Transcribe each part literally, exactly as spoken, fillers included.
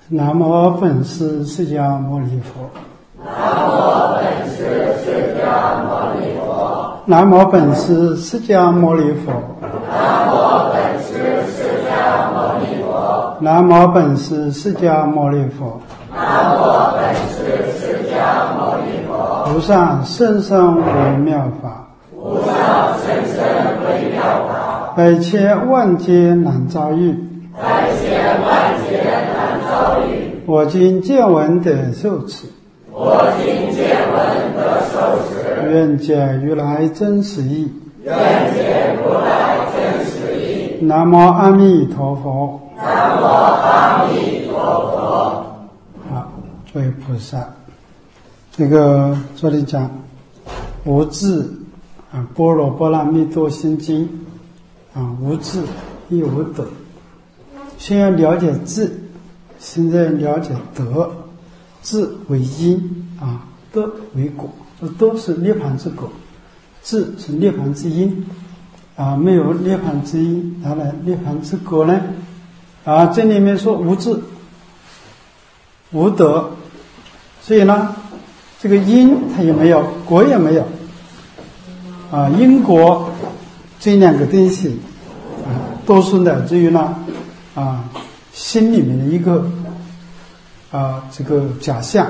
南无本师释迦牟尼佛。 南无本师释迦牟尼佛。 南无本师释迦牟尼佛。 南无本师释迦牟尼佛。 南无本师释迦牟尼佛。 南无本师释迦牟尼佛。 无上甚深微妙法， 无上甚深微妙法， 百千万劫难遭遇， 百千万劫难遭遇。 我今见闻得受持， 我今见闻得受持， 愿解如来真实义， 愿解如来真实义。 南无阿弥陀佛。 南无阿弥陀佛。 好，诸位菩萨，这个昨天讲无智啊，般若波罗蜜多心经啊，无智亦无得。先要了解智，现在了解德。智为因啊，德为果，这都是涅槃之果，智是涅槃之因啊，没有涅槃之因，哪来涅槃之果呢？啊，这里面说无智无德，所以呢，这个因它也没有，果也没有啊，因果这两个东西啊，都是乃至于呢啊心里面的一个啊这个假象。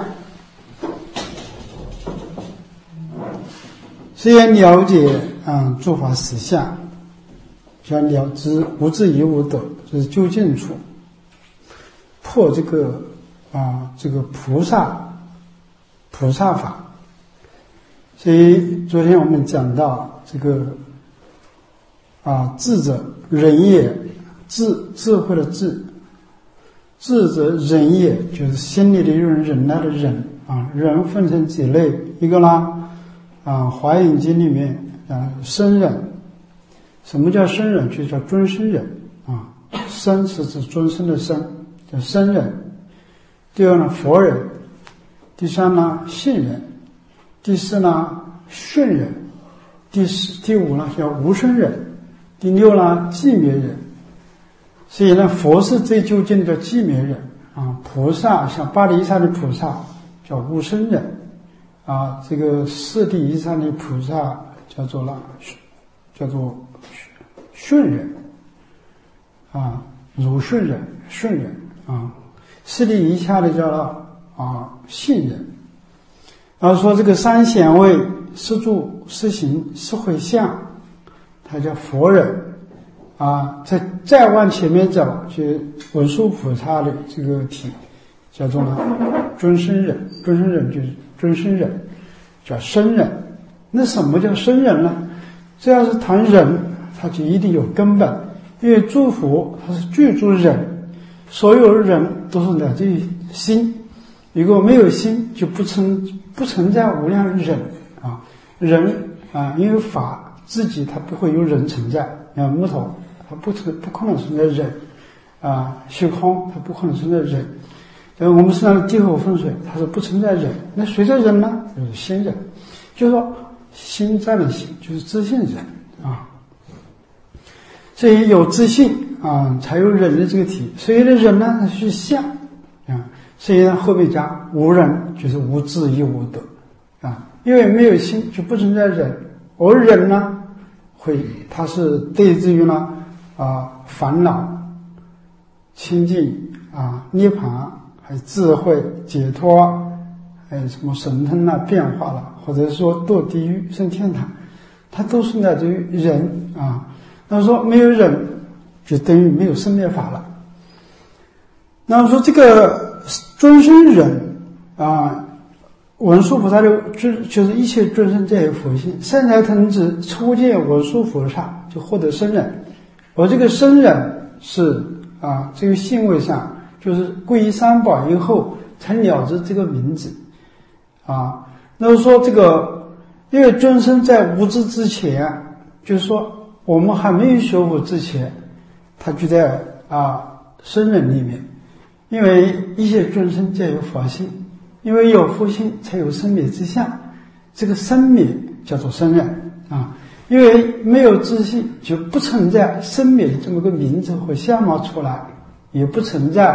虽然了解啊诸法实相，要了知无智亦无得，就是究竟处，破这个啊这个菩萨菩萨法。所以昨天我们讲到这个啊智者仁也，智智慧的智，智者仁也，就是心里的一种忍耐的忍啊。忍分成几类，一个呢啊华严经里面啊生忍。什么叫生忍？就叫尊生忍啊，生是指尊生的生，叫生忍。第二呢佛忍，第三呢信忍，第四呢顺忍，第四第五呢叫无生忍，第六呢寂灭忍。所以呢佛是最究竟的寂灭忍啊，菩萨像八地以上的菩萨叫无生忍啊，这个四地以上的菩萨叫做了叫做顺忍啊，如顺忍、顺忍啊，四地以下的叫了啊信忍。然后说这个三显位、四住、四行、四回向，它叫佛忍啊。再再往前面走，就文殊菩萨的这个体叫做呢尊生忍，尊生忍就是尊生忍，叫生忍。那什么叫生忍呢？这要是谈忍，它就一定有根本，因为诸佛它是具足忍，所有人都是来自于心，如果没有心，就不存不存在无量忍啊。忍啊，因为法自己它不会有忍存在，像木头它不存不可能存在忍啊，虚空它不可能存在忍。呃，我们身上的地火风水它是不存在忍，那谁在忍呢？就是心忍，就是说心在的心就是自信忍啊。所以有自信啊，才有忍的这个体。所以的忍呢，它是相啊。所以呢，后面加无忍，就是无智亦无得啊。因为没有心，就不存在忍。而忍呢，会它是对治于呢啊烦恼、清净啊、涅槃，还有智慧、解脱，还有什么神通啊、变化了，或者说堕地狱、升天堂，它都是来自于忍啊。那么说没有忍，就等于没有生灭法了。那么说这个尊生忍啊，文殊菩萨的就就是一切尊生皆有佛性，善财童子初见文殊菩萨就获得生忍，而这个生忍是啊这个性位上就是皈依三宝以后才了知这个名字啊。那么说这个因为尊生在无知之前，就是说我们还没有学佛之前，他就在啊生忍里面，因为一切众生皆有佛性，因为有佛性才有生灭之相，这个生灭叫做生忍啊。因为没有自信，就不存在生灭的这么个名字和相貌出来，也不存在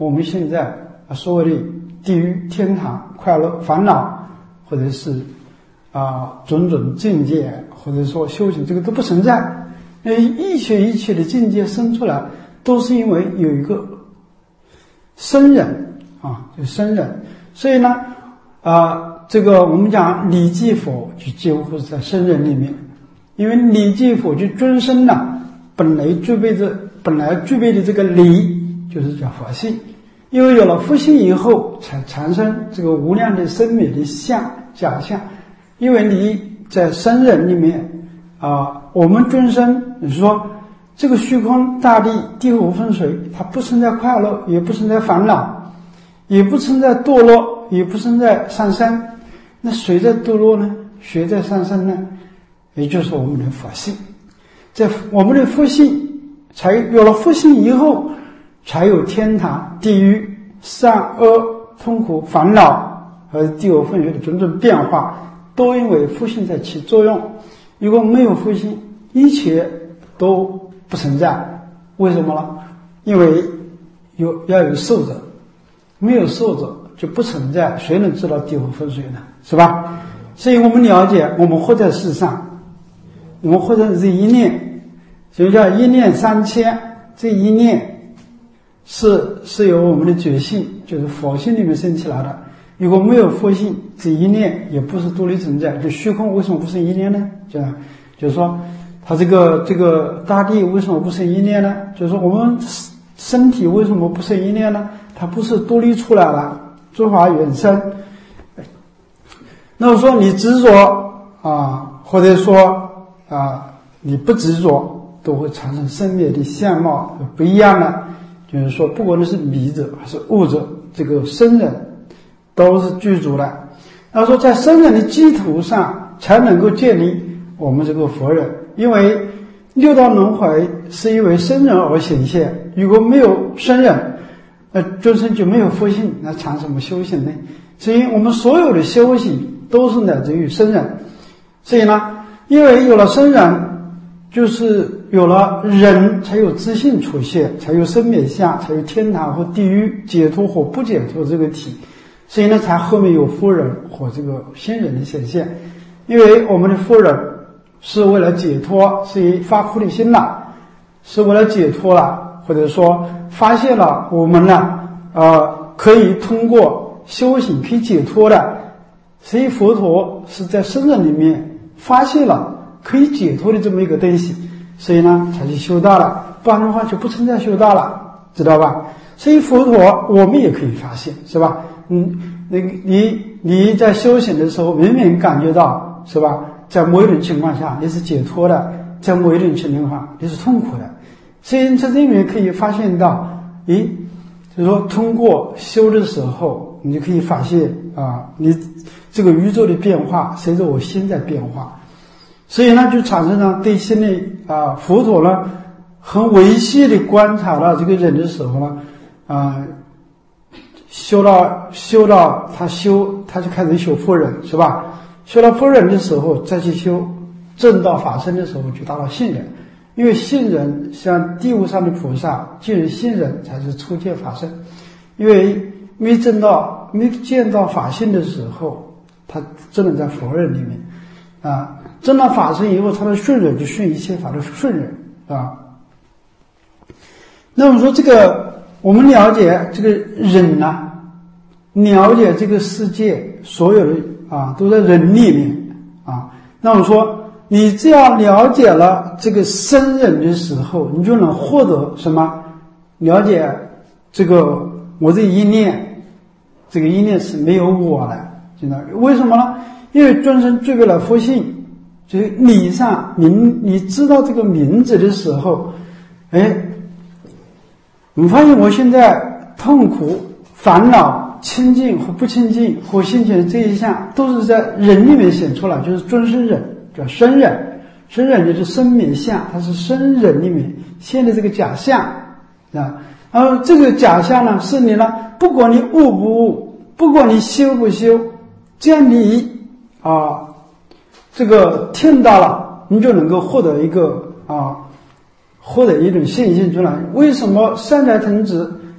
我们现在所谓的地狱、天堂、快乐、烦恼，或者是啊种种境界，或者说修行，这个都不存在。那一切一切的境界生出来，都是因为有一个生人啊，就生人。所以呢，啊，这个我们讲礼记佛就几乎是在生人里面，因为礼记佛就尊生了，本来具备着本来具备的这个礼，就是叫佛性。因为有了佛性以后，才产生这个无量的生灭的相假象。因为你在生人里面啊，我们尊生，你说这个虚空大地地火风水，它不存在快乐，也不存在烦恼，也不存在堕落，也不存在上升。那谁在堕落呢？谁在上升呢？也就是我们的佛性。在我们的佛性才有了佛性以后，才有天堂、地狱、善恶、痛苦、烦恼和地火风水的种种变化，都因为佛性在起作用。如果没有佛性，一切都不存在。为什么呢？因为有要有受者，没有受者就不存在，谁能知道地火风水呢？是吧？所以我们了解，我们活在世上，我们活在这一念，所以叫一念三千。这一念是是由我们的觉性，就是佛性里面生起来的。如果没有佛性，这一念也不是独立存在。就虚空为什么不是一念呢？就就是说，它这个这个大地为什么不是一念呢？就是说，我们身体为什么不是一念呢？它不是独立出来了，诸法原生。那么说你执着啊，或者说啊你不执着，都会产生生灭的相貌不一样的。就是说，不管是迷者还是悟者，这个生人都是具足的。他说，在生人的基础上，才能够建立我们这个佛人。因为六道轮回是因为生人而显现，如果没有生人，那众生就没有佛性，那谈什么修行呢？所以我们所有的修行都是乃至于生人。所以呢，因为有了生人，就是有了人，才有自信出现，才有生灭相，才有天堂和地狱，解脱或不解脱这个体。所以呢，才后面有佛人或这个新人的显现。因为我们的佛人是为了解脱，是以发菩提心了，是为了解脱了，或者说发现了我们呢，呃，可以通过修行可以解脱的。所以佛陀是在生人里面发现了可以解脱的这么一个东西，所以呢才去修道了，不然的话就不存在修道了，知道吧？所以佛陀我们也可以发现，是吧？嗯，那个你你在修行的时候，明明感觉到，是吧？在某一种情况下你是解脱的，在某一种情况下你是痛苦的，所以在这里面可以发现到，咦，就是说通过修的时候，你就可以发现啊，你这个宇宙的变化随着我心在变化。所以呢，就产生了对心里啊，佛陀呢很维系的观察到这个人的时候呢，啊，修到修到他修，他就开始修佛人，是吧？修到佛人的时候，再去修正道法身的时候，就达到信人。因为信人像地无上的菩萨，既然信人才是初见法身。因为没正道、没见到法性的时候，他只能在佛人里面啊。证到法身以后，他的顺人就顺一切法的顺人啊。那我们说这个，我们了解这个人呢、啊，了解这个世界所有的啊，都在人里面啊。那我们说，你只要了解了这个生人的时候，你就能获得什么？了解这个我这一念，这个一念是没有我的，知道为什么呢？因为众生具备了佛性。就是理上名，你知道这个名字的时候，哎，你发现我现在痛苦、烦恼、清净或不清净或心情的这一项，都是在人里面显出来，就是尊生人，叫生人。生人就是生灭相，它是生人里面现的这个假象啊。然后这个假象呢，是你呢，不管你悟不悟，不管你修不修，只要你啊。这个听到了，你就能够获得一个啊，获得一种信心出来。为什么善财童子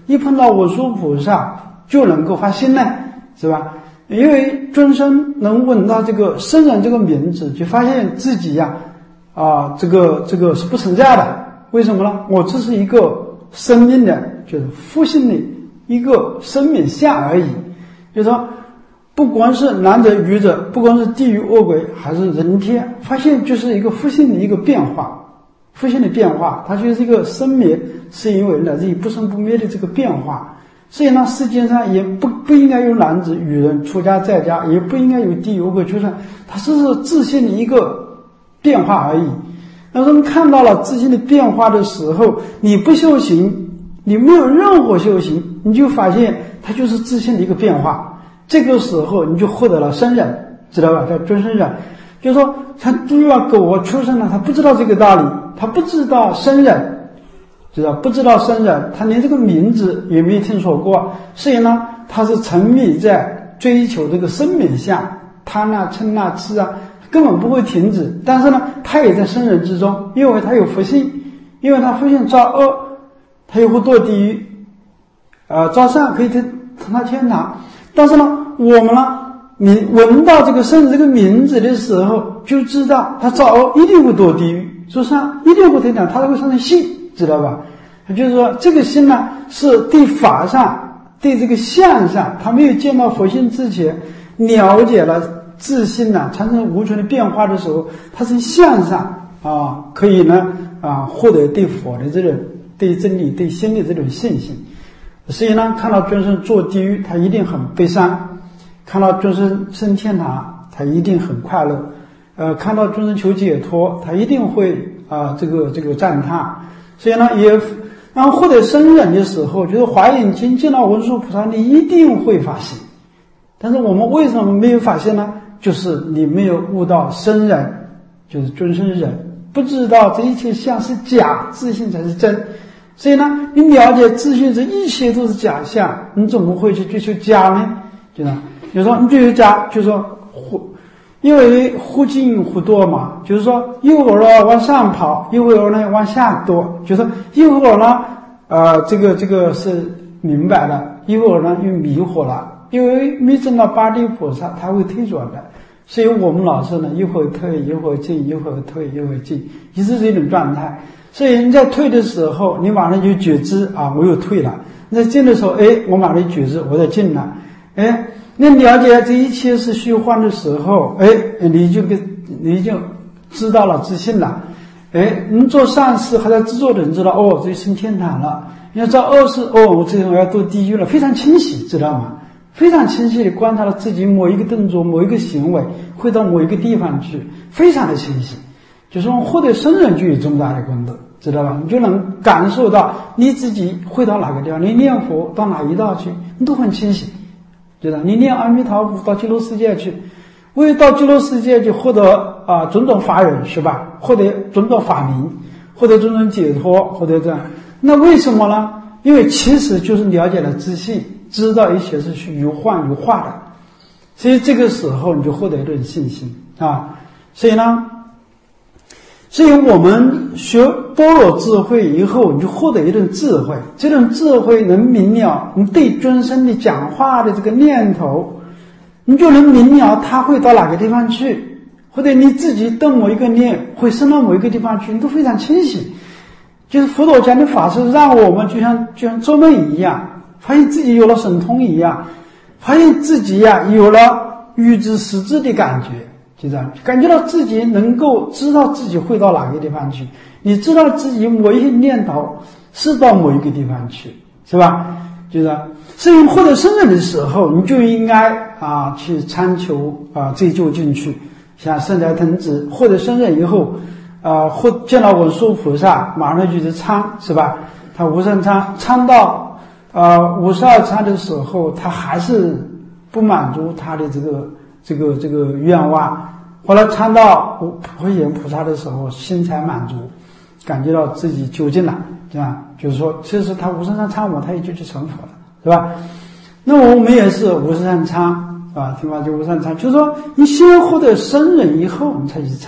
一碰到文殊菩萨就能够发心呢？是吧？因为众生能闻到这个僧人这个名字，就发现自己呀、啊，啊，这个这个是不存在的。为什么呢？我只是一个生命的，就是复性的一个生命相而已。就是说，不光是男者、女者，不光是地狱恶鬼，还是人天，发现就是一个复性的一个变化。复性的变化，它就是一个生灭，是因为来自于不生不灭的这个变化。所以呢，世界上也不不应该有男子、女人、出家在家，也不应该有地狱恶鬼出生，它只是自性的一个变化而已。那我们看到了自性的变化的时候，你不修行，你没有任何修行，你就发现它就是自性的一个变化。这个时候你就获得了生忍，知道吧？叫尊生忍。就是说，像猪啊、狗啊出生了，他不知道这个道理，他不知道生忍，知道不知道生忍，他连这个名字也没有听说过。所以呢，他是沉迷在追求这个生命相，贪啊、嗔啊、痴啊，根本不会停止。但是呢，他也在生忍之中，因为他有福性，因为他福性造恶，他又会堕地狱，呃，造善可以升到天堂。但是呢，我们呢？你闻到这个圣人这个名字的时候，就知道他造恶一定会堕地狱，说善一定会天堂，他会产生信，知道吧？就是说，这个心呢，是对法上、对这个相上，他没有见到佛性之前，了解了自性呢产生无穷的变化的时候，他是相上啊，可以呢啊获得对佛的这种、对真理、对心的这种信心。所以呢，看到众生堕地狱，他一定很悲伤。看到众生升天堂，他一定很快乐；呃，看到众生求解脱，他一定会啊、呃，这个这个赞叹。所以呢，也然后获得生忍的时候，就是华严经见到文殊菩萨，你一定会发心。但是我们为什么没有发现呢？就是你没有悟到生忍，就是尊生忍，不知道这一切相是假，自性才是真。所以呢，你了解自性，这一切都是假象，你怎么会去追求假呢？对吧？有时候你追求假，就是说忽，因为忽进忽堕嘛，就是说一会儿呢往上跑，一会儿呢往下堕，就是说一会儿呢，呃，这个这个是明白了，一会儿呢又迷惑了，因为没证到八地菩萨，他会退转的。所以我们老是呢，一会儿退，一会儿进，一会儿退，一会儿进，一直是一种状态。所以你在退的时候，你马上就觉知啊，我又退了；你在进的时候，哎，我马上觉知我在进了。哎，你了解这一切是虚幻的时候，哎，你就跟你就知道了自信了。哎，你做善事还在制作的人知道，哦，这升天堂了；你要做恶事，哦，我这我要堕地狱了，非常清晰，知道吗？非常清晰地观察了自己某一个动作、某一个行为会到某一个地方去，非常的清晰。就是说，获得生忍就有这么大的功德，知道吧？你就能感受到你自己会到哪个地方，你念佛到哪一道去，你都很清晰。对的，你念阿弥陀佛到极乐世界去，为到极乐世界去获得啊种种法忍，是吧？获得种种法明，获得种种解脱，获得这样。那为什么呢？因为其实就是了解了自性，知道一切是虚幻有化的，所以这个时候你就获得一种信心啊。所以呢，所以我们学般若智慧以后，你就获得一种智慧，这种智慧能明了你对尊生的讲话的这个念头，你就能明了他会到哪个地方去，或者你自己动某一个念会升到某一个地方去，你都非常清晰。就是佛陀讲的法是让我们就像就像做梦一样，发现自己有了神通一样，发现自己呀、啊、有了预知实知的感觉。就这样，感觉到自己能够知道自己会到哪个地方去，你知道自己某一些念头是到某一个地方去，是吧？就是所以获得生忍的时候，你就应该啊去参求啊追究进去。像圣财童子获得生忍以后，啊或见到文殊菩萨，马上就是参，是吧？他无上参参到啊五十二参的时候，他还是不满足他的这个。这个这个愿望，后来参到普贤菩萨的时候，心才满足，感觉到自己究竟了，对吧？就是说，其实他无上参参我，他也就去成佛了，是吧？那我们也是无上参啊，听话就无上参，就是说，你先获得生忍以后，你才去参，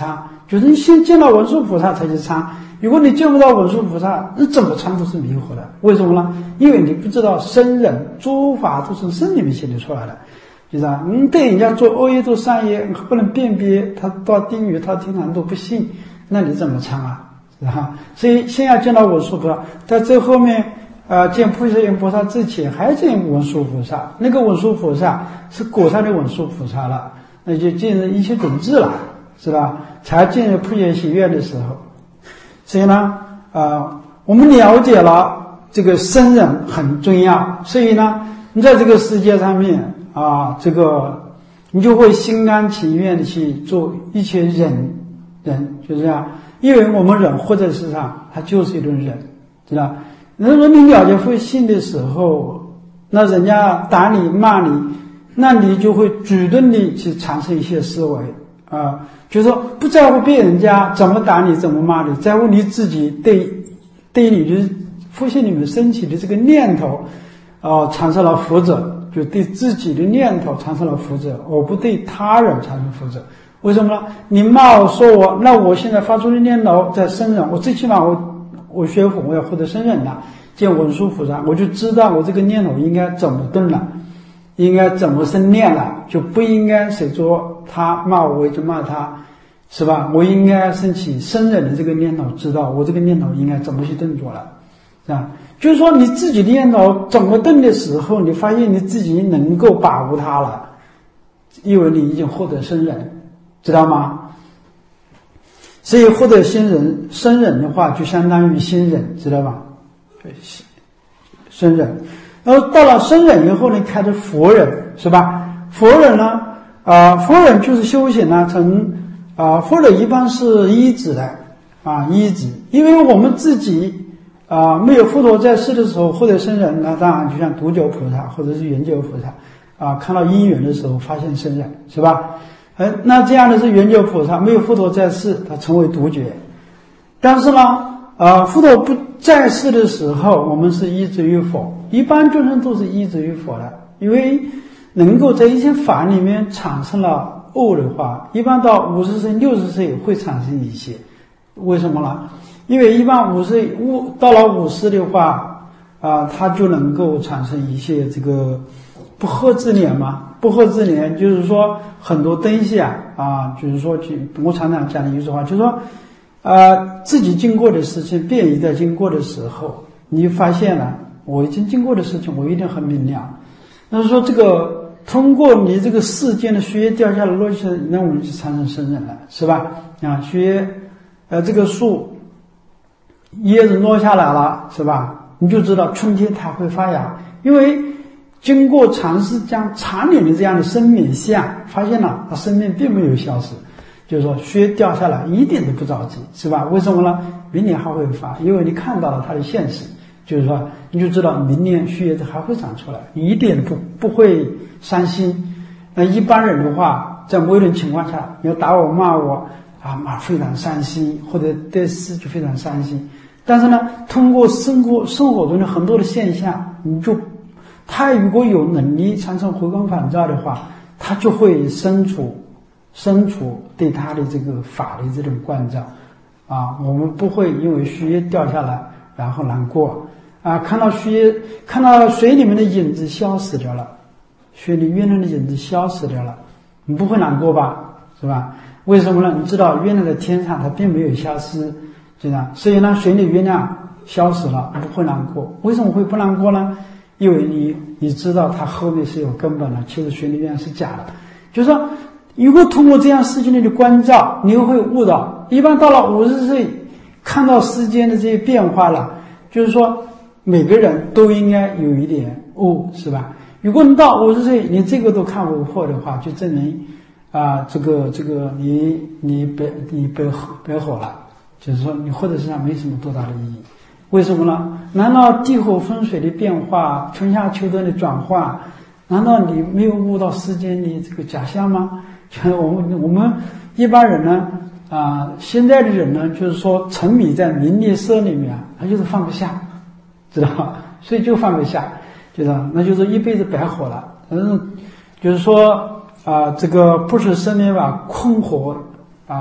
就是你先见到文殊菩萨才去参。如果你见不到文殊菩萨，那怎么参都是迷惑的。为什么呢？因为你不知道生人诸法都是生里面显得出来的，就是啊，你对人家做恶业做善业不能辨别，他到地狱他天堂都不信，那你怎么参啊？是吧？所以先要见到文殊菩萨，在这后面呃见普贤菩萨之前还见文殊菩萨，那个文殊菩萨是果上的文殊菩萨了，那就进入一切种智了，是吧？才进入普贤行愿的时候。所以呢呃我们了解了这个生人很重要，所以呢你在这个世界上面啊这个你就会心甘情愿的去做一切忍忍，就这样，因为我们人活在世上它就是一种忍，知道？如果你了解慧性的时候，那人家打你骂你，那你就会主动的去产生一些思维啊，就是说不在乎别人家怎么打你怎么骂你，在乎你自己对对你的复性里面升起的这个念头啊产生了福祉，就对自己的念头产生了福祉，而不对他人产生福祉。为什么呢？你骂我说我，那我现在发出的念头在生人，我最起码我我学佛我要获得生人了，见文殊菩萨，我就知道我这个念头应该怎么动了，应该怎么生念了，就不应该谁说他骂我我就骂他，是吧？我应该升起生人的这个念头，知道我这个念头应该怎么去动作了，是吧？就是说你自己的念头怎么动的时候，你发现你自己能够把握它了，因为你已经获得生人，知道吗？所以获得新人生人的话就相当于新人，知道吧？生人，然后到了生人以后呢，开始佛人，是吧？佛人呢啊、呃，佛人就是修行呢从啊、呃，佛人一般是依止的啊，依止，因为我们自己啊、呃、没有佛陀在世的时候获得生人，那当然就像独觉菩萨或者是圆觉菩萨啊、呃，看到因缘的时候发现生人，是吧？呃，那这样的是圆觉菩萨，没有佛陀在世，他成为独觉。但是呢，呃，佛陀不在世的时候，我们是依止于佛，一般众生都是依止于佛的，因为能够在一些法里面产生了恶的话，一般到五十岁、六十岁会产生一些。为什么呢？因为一般五十五到了五十的话，啊、呃，他就能够产生一些这个不惑之年嘛。不惑之年就是说很多东西啊啊，就是说我常常讲的一句话，就是说呃自己经过的事情，别人在经过的时候，你发现了我已经经过的事情，我一定很明了。那是说这个通过你这个世间的雪掉下来落下来，那我们就产生生人了，是吧？啊，雪呃这个树叶子落下来了，是吧？你就知道春天它会发芽，因为经过长时间长年的这样的生命下，发现了它生命并没有消失，就是说雪掉下来一点都不着急，是吧？为什么呢？明年还会发，因为你看到了它的现实，就是说你就知道明年雪叶子还会长出来，你一点不不会伤心。那一般人的话，在某一种情况下，你要打我骂我啊，骂非常伤心，或者对事就非常伤心。但是呢，通过生活生活中的很多的现象，你就他如果有能力产生回光返照的话，他就会生出生出对他的这个法的这种关照啊。我们不会因为树叶掉下来然后难过啊，看到树叶看到水里面的影子消失掉了，水里月亮的影子消失掉了，你不会难过吧？是吧？为什么呢？你知道月亮在天上它并没有消失，对吧？所以呢，水里月亮消失了不会难过。为什么会不难过呢？因为你你知道它后面是有根本的，其实水里面是假的。就是说如果通过这样世间里的关照，你会悟到，一般到了五十岁看到世间的这些变化了，就是说每个人都应该有一点悟，是吧？如果你到五十岁你这个都看不破的话，就证明啊、呃，这个这个你你白你白白活了，就是说你活在世上没什么多大的意义。为什么呢？难道地火风水的变化，春夏秋冬的转换，难道你没有悟到世间的这个假象吗？就是我们我们一般人呢啊、呃，现在的人呢，就是说沉迷在名利色里面，他就是放不下，知道吧？所以就放不下，知道，那就是一辈子白活了。嗯，就是说啊、呃，这个不是生命吧，困惑啊，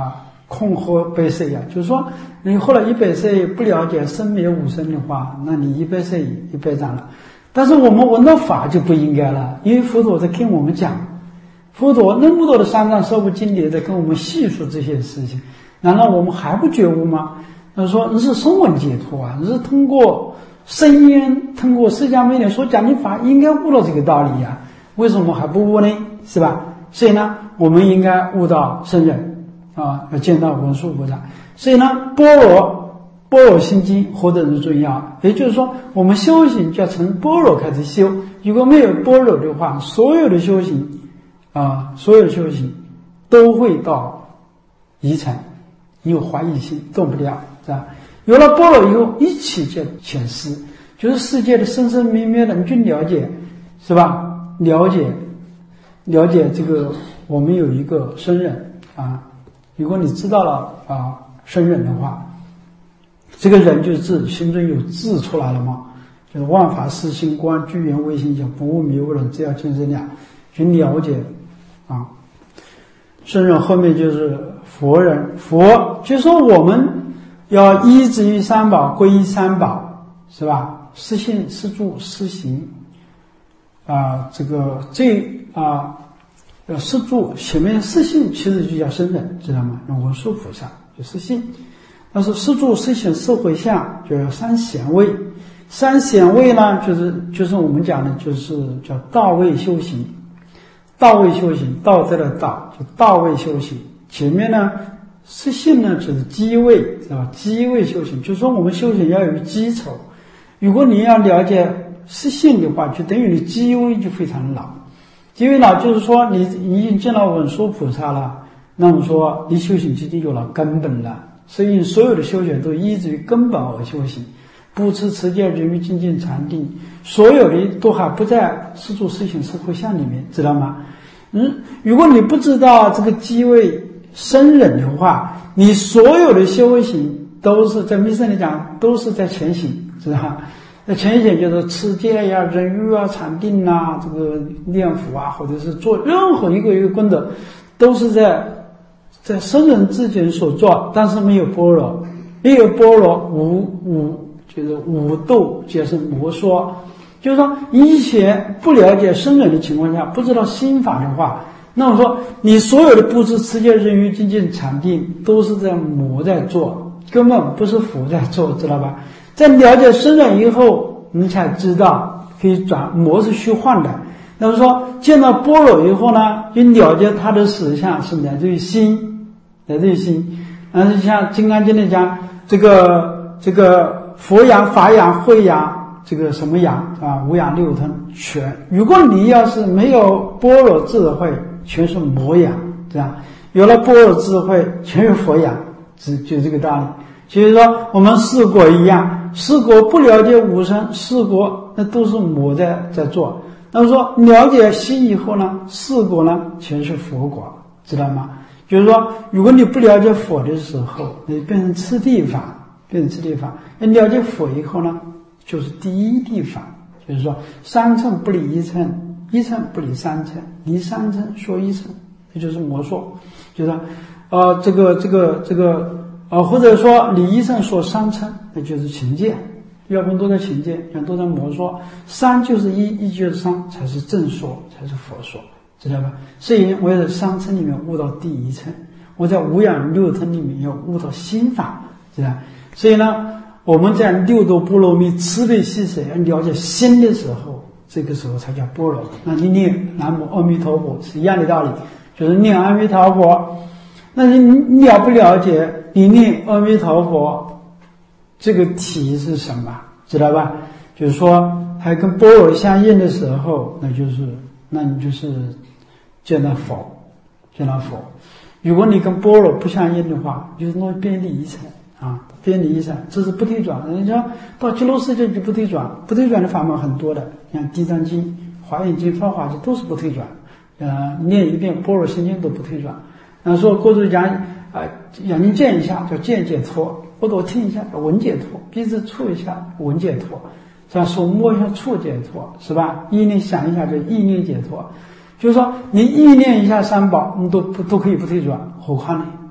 空何百岁呀？就是说，你活了一百岁不了解生灭无生的话，那你一百岁一百丈了。但是我们闻到法就不应该了，因为佛陀在跟我们讲，佛陀那么多的三藏十部经典在跟我们细说这些事情，难道我们还不觉悟吗？他说你是声闻解脱啊，你是通过声音，通过释迦牟尼所讲的法，应该悟到这个道理呀、啊，为什么还不悟呢？是吧？所以呢，我们应该悟到圣人啊，要见到文殊菩萨。所以呢，般若般若心经何等的重要？也就是说，我们修行就要从般若开始修。如果没有般若的话，所有的修行啊，所有的修行都会到疑尘，有怀疑心，动不了，是吧？有了般若以后，一切就显示，就是世界的生生灭灭的，你去了解，是吧？了解，了解这个，我们有一个僧人啊，如果你知道了啊，僧人的话，这个人就是智，心中有智出来了嘛，就是万法实心观，具缘唯心想，不悟迷悟人，只要精神量，去了解啊。僧人后面就是佛人，佛就说我们要依止于三宝，归依三宝，是吧？四信、四住、四行，啊，这个这啊，要四住前面四信其实就叫僧人，知道吗？那文殊菩萨就四信，但是四住、四行、四回向就要三显位。三显位呢，就是就是我们讲的，就是叫道位修行。道位修行，道在的道，就道位修行。前面呢，四信呢就是基位，知道吧？基位修行，就是说我们修行要有基础。如果你要了解四信的话，就等于你基位就非常老。基位老就是说你你已经见到文殊菩萨了，那么说你修行已经有了根本了。所以所有的修行都依止于根本而修行，不持持戒、忍辱、精进、禅定，所有的都还不在四住、四行、四回向里面，知道吗？嗯，如果你不知道这个机位僧人的话，你所有的修行都是在密圣里讲，都是在前行，知道吗？那前行就是持戒呀、忍辱啊、禅定啊、这个念佛啊，或者是做任何一个一个功德，都是在在僧人之间所做，但是没有般若，没有般若无无就是无斗就是魔说。就是说，以前不了解僧人的情况下，不知道心法的话，那么说你所有的布施、持戒、忍辱、精进、禅定，都是在魔在做，根本不是佛在做，知道吧？在了解僧人以后，你才知道可以转魔是虚幻的。那么说，见到般若以后呢，就了解他的实相是来自于心，来自于心。然后像《金刚经》里讲，这个这个佛养、法养、慧养。这个什么养啊？五养六通全。如果你要是没有般若智慧，全是魔养，这样有了般若智慧，全是佛养，就就这个道理。所以说，我们四果一样，四果不了解无生，四果那都是魔在在做。那么说，了解心以后呢，四果呢全是佛果，知道吗？就是说，如果你不了解佛的时候，你变成次第法，变成次第法。你了解佛以后呢？就是第一地法，就是说三乘不离一乘，一乘不离三乘，离三乘说一乘，这就是魔说，就是呃这个这个这个呃或者说离一乘说三乘，那就是情见，要不然都在情见，要都在魔说，三就是一，一就是三，才是正说，才是佛说，知道吧？所以我要在三乘里面悟到第一乘，我在五养六乘里面要悟到心法，知道吧？所以呢。我们在六度波罗蜜慈悲喜舍要了解心的时候，这个时候才叫般若。那你念南无阿弥陀佛是一样的道理，就是念阿弥陀佛。那你了不了解你念阿弥陀佛这个体是什么，知道吧？就是说还跟般若相应的时候，那就是那你就是见到佛，见到佛。如果你跟般若不相应的话，就是那变离一层啊，偏离一层，这是不退转。人家到极乐世界就不退转，不退转的法门很多的，像地藏经、华严经、法华经都是不退转。呃，念一遍般若心经都不退转。那说过去讲啊、呃，眼睛见一下叫见解脱，耳朵听一下叫闻解脱，鼻子触一下闻解脱，这样手摸一下触解脱，是吧？意念想一下就意念解脱。就是说你意念一下三宝，你都不都可以不退转，何况呢？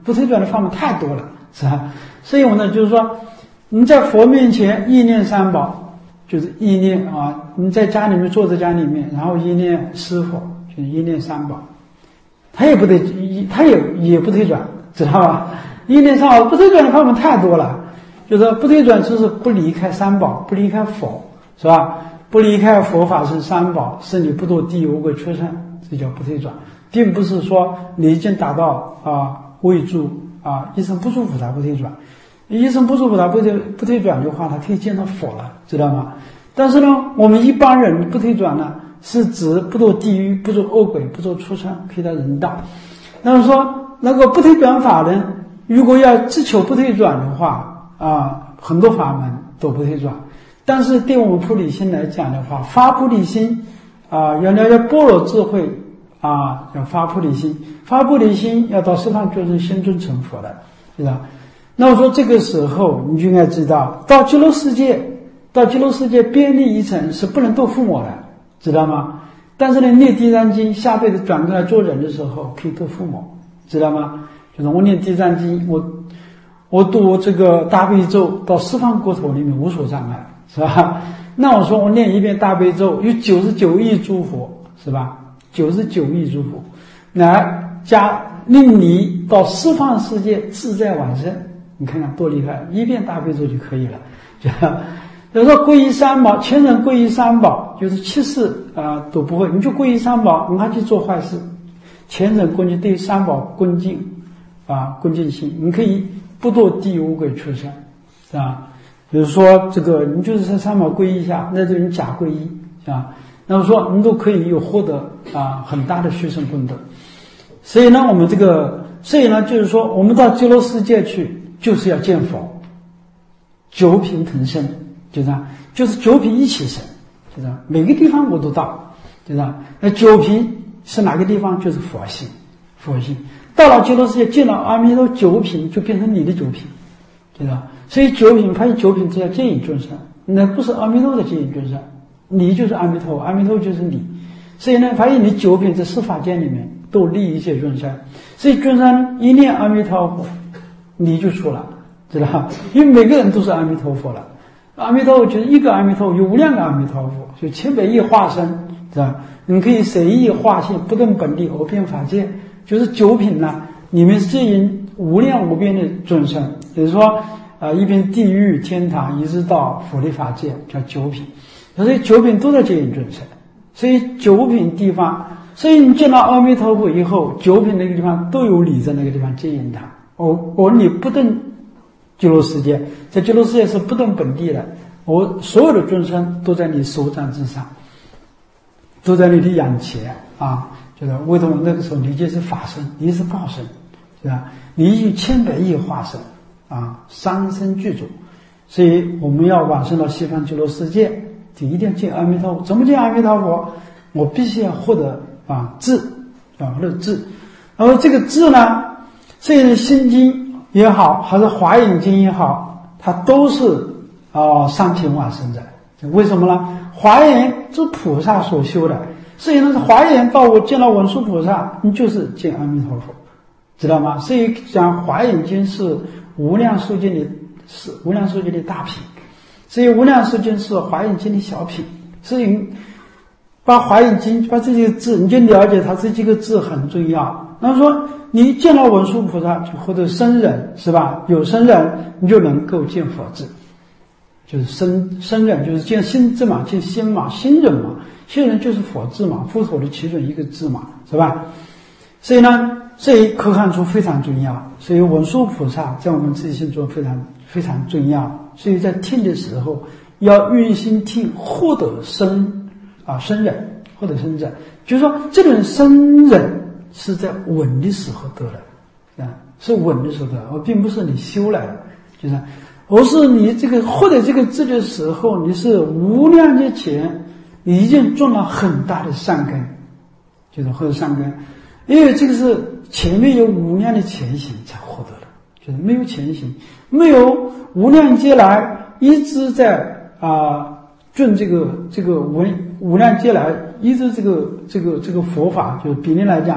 不退转的法门太多了，是吧？所以我呢，就是说，你在佛面前意念三宝，就是意念啊，你在家里面坐在家里面，然后意念师父，就是意念三宝，他也不对，他也也不退转，知道吧？意念三宝不退转的法门太多了，就是不退转就是不离开三宝，不离开佛，是吧？不离开佛法是三宝，是你不堕地狱无鬼畜生，这叫不退转，并不是说你已经达到啊位住啊一生不住佛他不退转，一生不住佛他不退不退转的话，他可以见到佛了，知道吗？但是呢，我们一般人不退转呢，是指不堕地狱、不做恶鬼、不做畜生，可以到人道。那么说，那个不退转法人，如果要只求不退转的话啊，很多法门都不退转。但是对我们菩提心来讲的话，发菩提心啊，要了解般若智慧啊，要发菩提心，发菩提心要到十方觉生心中成佛的，是吧？那我说这个时候你就应该知道，到极乐世界，到极乐世界边立一层是不能度父母的，知道吗？但是呢，念地藏经，下辈子转过来做人的时候可以度父母，知道吗？就是我念地藏经，我我读这个大悲咒到十方国土里面无所障碍，是吧？那我说我念一遍大悲咒，有九十九亿诸佛，是吧？九十九亿诸佛，来加令你到十方世界自在往生，你看看多厉害！一遍大悲咒就可以了。有时候皈依三宝，前人皈依三宝，就是七世啊、呃、都不会，你就皈依三宝，你还去做坏事。前人恭敬，对三宝恭敬啊，恭敬心，你可以不堕地狱无鬼畜生，是吧？比如说这个，你就是在三宝皈依一下，那就是你假皈依，是吧？那么说你都可以有获得啊很大的殊胜功德。所以呢，我们这个，所以呢，就是说我们到极乐世界去，就是要见佛，九品腾升，就这样，就是九品一起升，就这样，每个地方我都到，就这样。那九品是哪个地方？就是佛性，佛性。到了极乐世界，见到阿弥陀九品，就变成你的九品，对吧？所以九品，发现九品只要接引众生，那不是阿弥陀的接引众生，你就是阿弥陀，阿弥陀就是你。所以呢，发现你九品在十法界里面都利益一切众生，所以众生一念阿弥陀佛，你就出了，知道吧？因为每个人都是阿弥陀佛了。阿弥陀佛就是一个阿弥陀佛，有无量个阿弥陀佛，就千百亿化身，是吧？你可以随意化现，不动本地，偶遍法界，就是九品呢，你们是接引无量无边的众生，也就是说，啊、呃，一边地狱、天堂，一直到佛的法界，叫九品。所以九品都在接引众生，所以九品地方，所以你见到阿弥陀佛以后，九品那个地方都有你在那个地方接引他。我我你不登极乐世界，在极乐世界是不登本地的，我所有的众生都在你手掌之上，都在你的眼前啊！就是为什么那个时候你就是法身，你是报身，对吧？你已经千百亿化身啊，三身具足，所以我们要往生到西方极乐世界，就一定要见阿弥陀佛。怎么见阿弥陀佛？我必须要获得啊智啊获得智，然后这个智呢，这个心经也好，还是华严经也好，它都是啊上品往生的。为什么呢？华严是菩萨所修的，所以呢，华严到我见到文殊菩萨，你就是见阿弥陀佛，知道吗？所以讲华严经是无量寿经的，是无量寿经的大品，所以无量寿经是华严经的小品。所以把华严经，把这些字，你就了解它这几个字很重要。那么说，你见到文殊菩萨，或者生人是吧？有生人，你就能够见佛智。就是生生人，就是见心智嘛，见心嘛，心人嘛，心人就是佛智嘛，佛陀的其中一个字嘛，是吧？所以呢，这一可看出非常重要。所以文殊菩萨在我们自己心中非常非常重要。所以在听的时候，要用心听，获得生啊生人，获得生人，就是说这种生人是在稳的时候得的啊，是稳的时候得的，而并不是你修来的，就是。而是你这个获得这个智的时候，你是无量的前，你已经种了很大的善根，就是获得善根，因为这个是前面有无量的前行才获得的，就是没有前行，没有无量劫来一直在啊种这个这个无无量劫来一直这个这个这个佛法，就是比例来讲，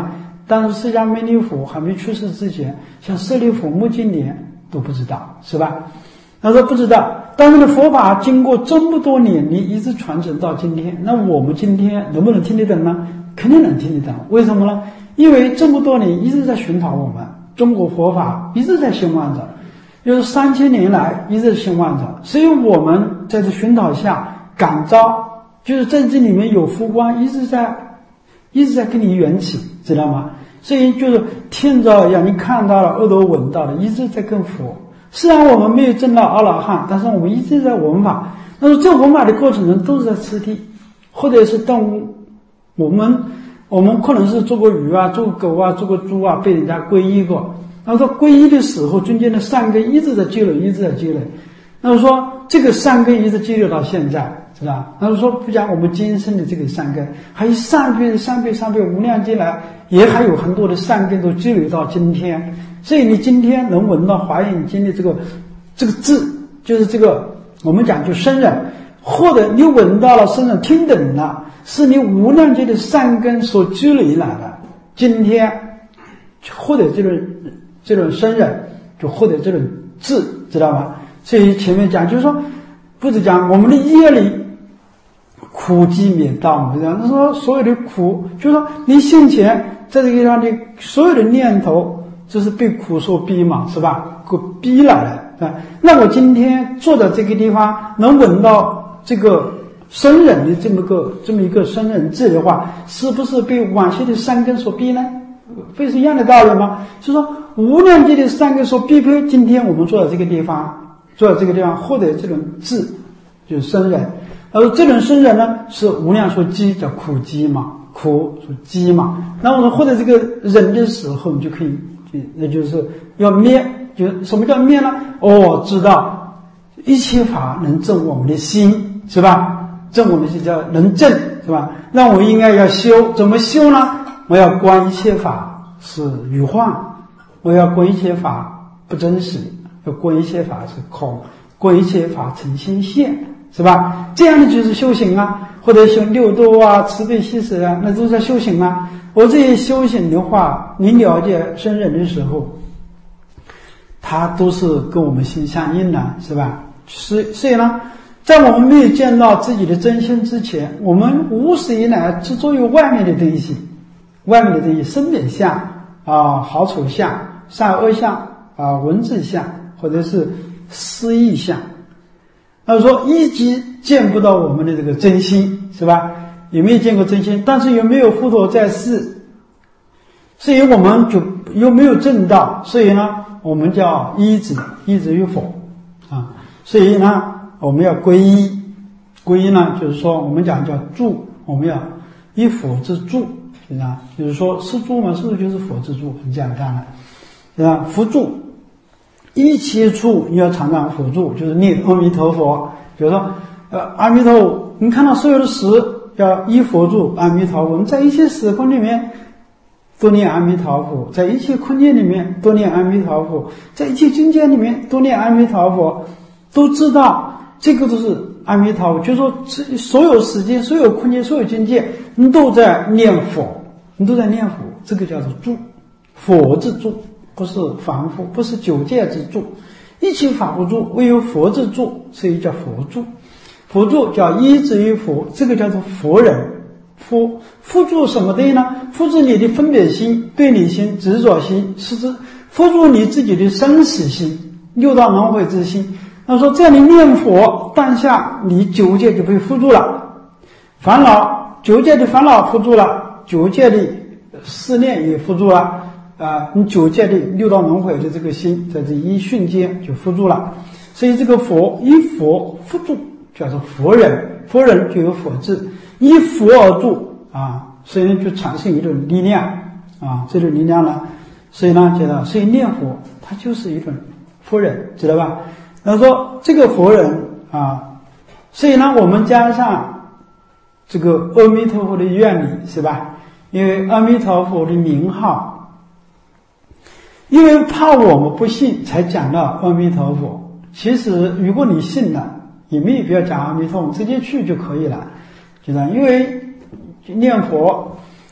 但是释迦牟尼佛还没去世之前，像舍利弗、目犍连都不知道，是吧？他说不知道，但是呢，佛法经过这么多年，你一直传承到今天，那我们今天能不能听得懂呢？肯定能听得懂。为什么呢？因为这么多年一直在熏陶我们，中国佛法一直在兴旺着，就是三千年来一直兴旺着，所以我们在这熏陶下感召，就是在这里面有佛光一直在一直在跟你缘起，知道吗？所以就是听着让你看到了，耳朵闻到了，一直在跟佛。虽然我们没有证到阿罗汉，但是我们一直在闻法。那么这闻法的过程中都是在吃地，或者是动物。我们我们可能是做过鱼啊，做过狗啊，做过猪啊，被人家皈依过。然后说皈依的时候，中间的善根一直在积累，一直在积累。那么说这个善根一直积累到现在，是吧？那么说不讲我们今生的这个善根，还有上辈、上辈、上辈无量劫来，也还有很多的善根都积累到今天。所以你今天能闻到《华严经》的这个这个字，就是这个我们讲就生人，或者你闻到了生人听懂了，是你无量劫的善根所积累来的。今天获得这种这种生人，就获得这种智，知道吗？所以前面讲就是说，不是讲我们的业力苦集灭道，不是讲说所有的苦，就是说你先前在这个地方的所有的念头。这是被苦所逼嘛，是吧？给逼来的啊！那我今天坐在这个地方，能闻到这个生人的这么个这么一个生人智的话，是不是被往昔的善根所逼呢？不是一样的道理吗？就说无量劫的善根所逼迫，今天我们坐在这个地方，坐在这个地方获得这种智，就是生人。而这种生人呢，是无量所积，叫苦积嘛，苦所积嘛。那我们获得这个人的时候，你就可以。那就是要灭，就什么叫灭呢？哦，知道一切法能证我们的心，是吧？证我们的心叫能证，是吧？那我应该要修，怎么修呢？我要观一切法是虚幻，我要观一切法不真实，要观一切法是空，观一切法成心现，是吧？这样的就是修行啊，或者修六度啊、慈悲喜舍啊，那都是在修行啊。我这些修行的话，你了解生人的时候，它都是跟我们心相应的，是吧？所以所以呢，在我们没有见到自己的真心之前，我们无始以来执着于外面的东西，外面的东西，身本相啊、好丑相、善恶相啊、文字相，或者是思意相。他说一直见不到我们的这个真心，是吧？有没有见过真心？但是有没有佛陀在世？所以我们就又没有证道，所以呢，我们叫依止，依止于佛啊。所以呢，我们要皈依，皈依呢，就是说我们讲叫助，我们要依佛之助，是吧？就是说是助嘛，是助就是佛之助，很简单了，是吧？佛助，一切处你要常常佛助，就是念阿弥陀佛。比如说，呃，阿弥陀佛，你看到所有的时要依佛助阿弥陀佛，我们在一切时空里面多念阿弥陀佛，在一切空间里面多念阿弥陀佛，在一切境界里面多念阿弥陀佛，都知道这个都是阿弥陀佛，就是说所有时间、所有空间、所有境界，你都在念佛，你都在念佛，这个叫做助，佛之助，不是凡夫，不是九界之助，一切法不助，唯有佛之助，所以叫佛助。佛助叫依止于佛，这个叫做佛人。佛佛助什么的呢？佛助你的分别心、对立心、执着心，是指佛助你自己的生死心、六道轮回之心。那说这样的念佛，当下你九界就被缚住了，烦恼九界的烦恼缚住了，九界的思念也缚住了啊、呃！你九界的六道轮回的这个心，在这一瞬间就缚住了。所以这个佛依佛缚住，叫做佛人，佛人就有佛智，依佛而住啊，所以就产生一种力量啊，这种力量呢，所以呢，觉得所以念佛它就是一种佛人，知道吧？那说这个佛人啊，所以呢，我们加上这个阿弥陀佛的愿力，是吧？因为阿弥陀佛的名号，因为怕我们不信，才讲到阿弥陀佛。其实如果你信了，也没有必要讲阿弥陀佛，直接去就可以了，知道？因为念佛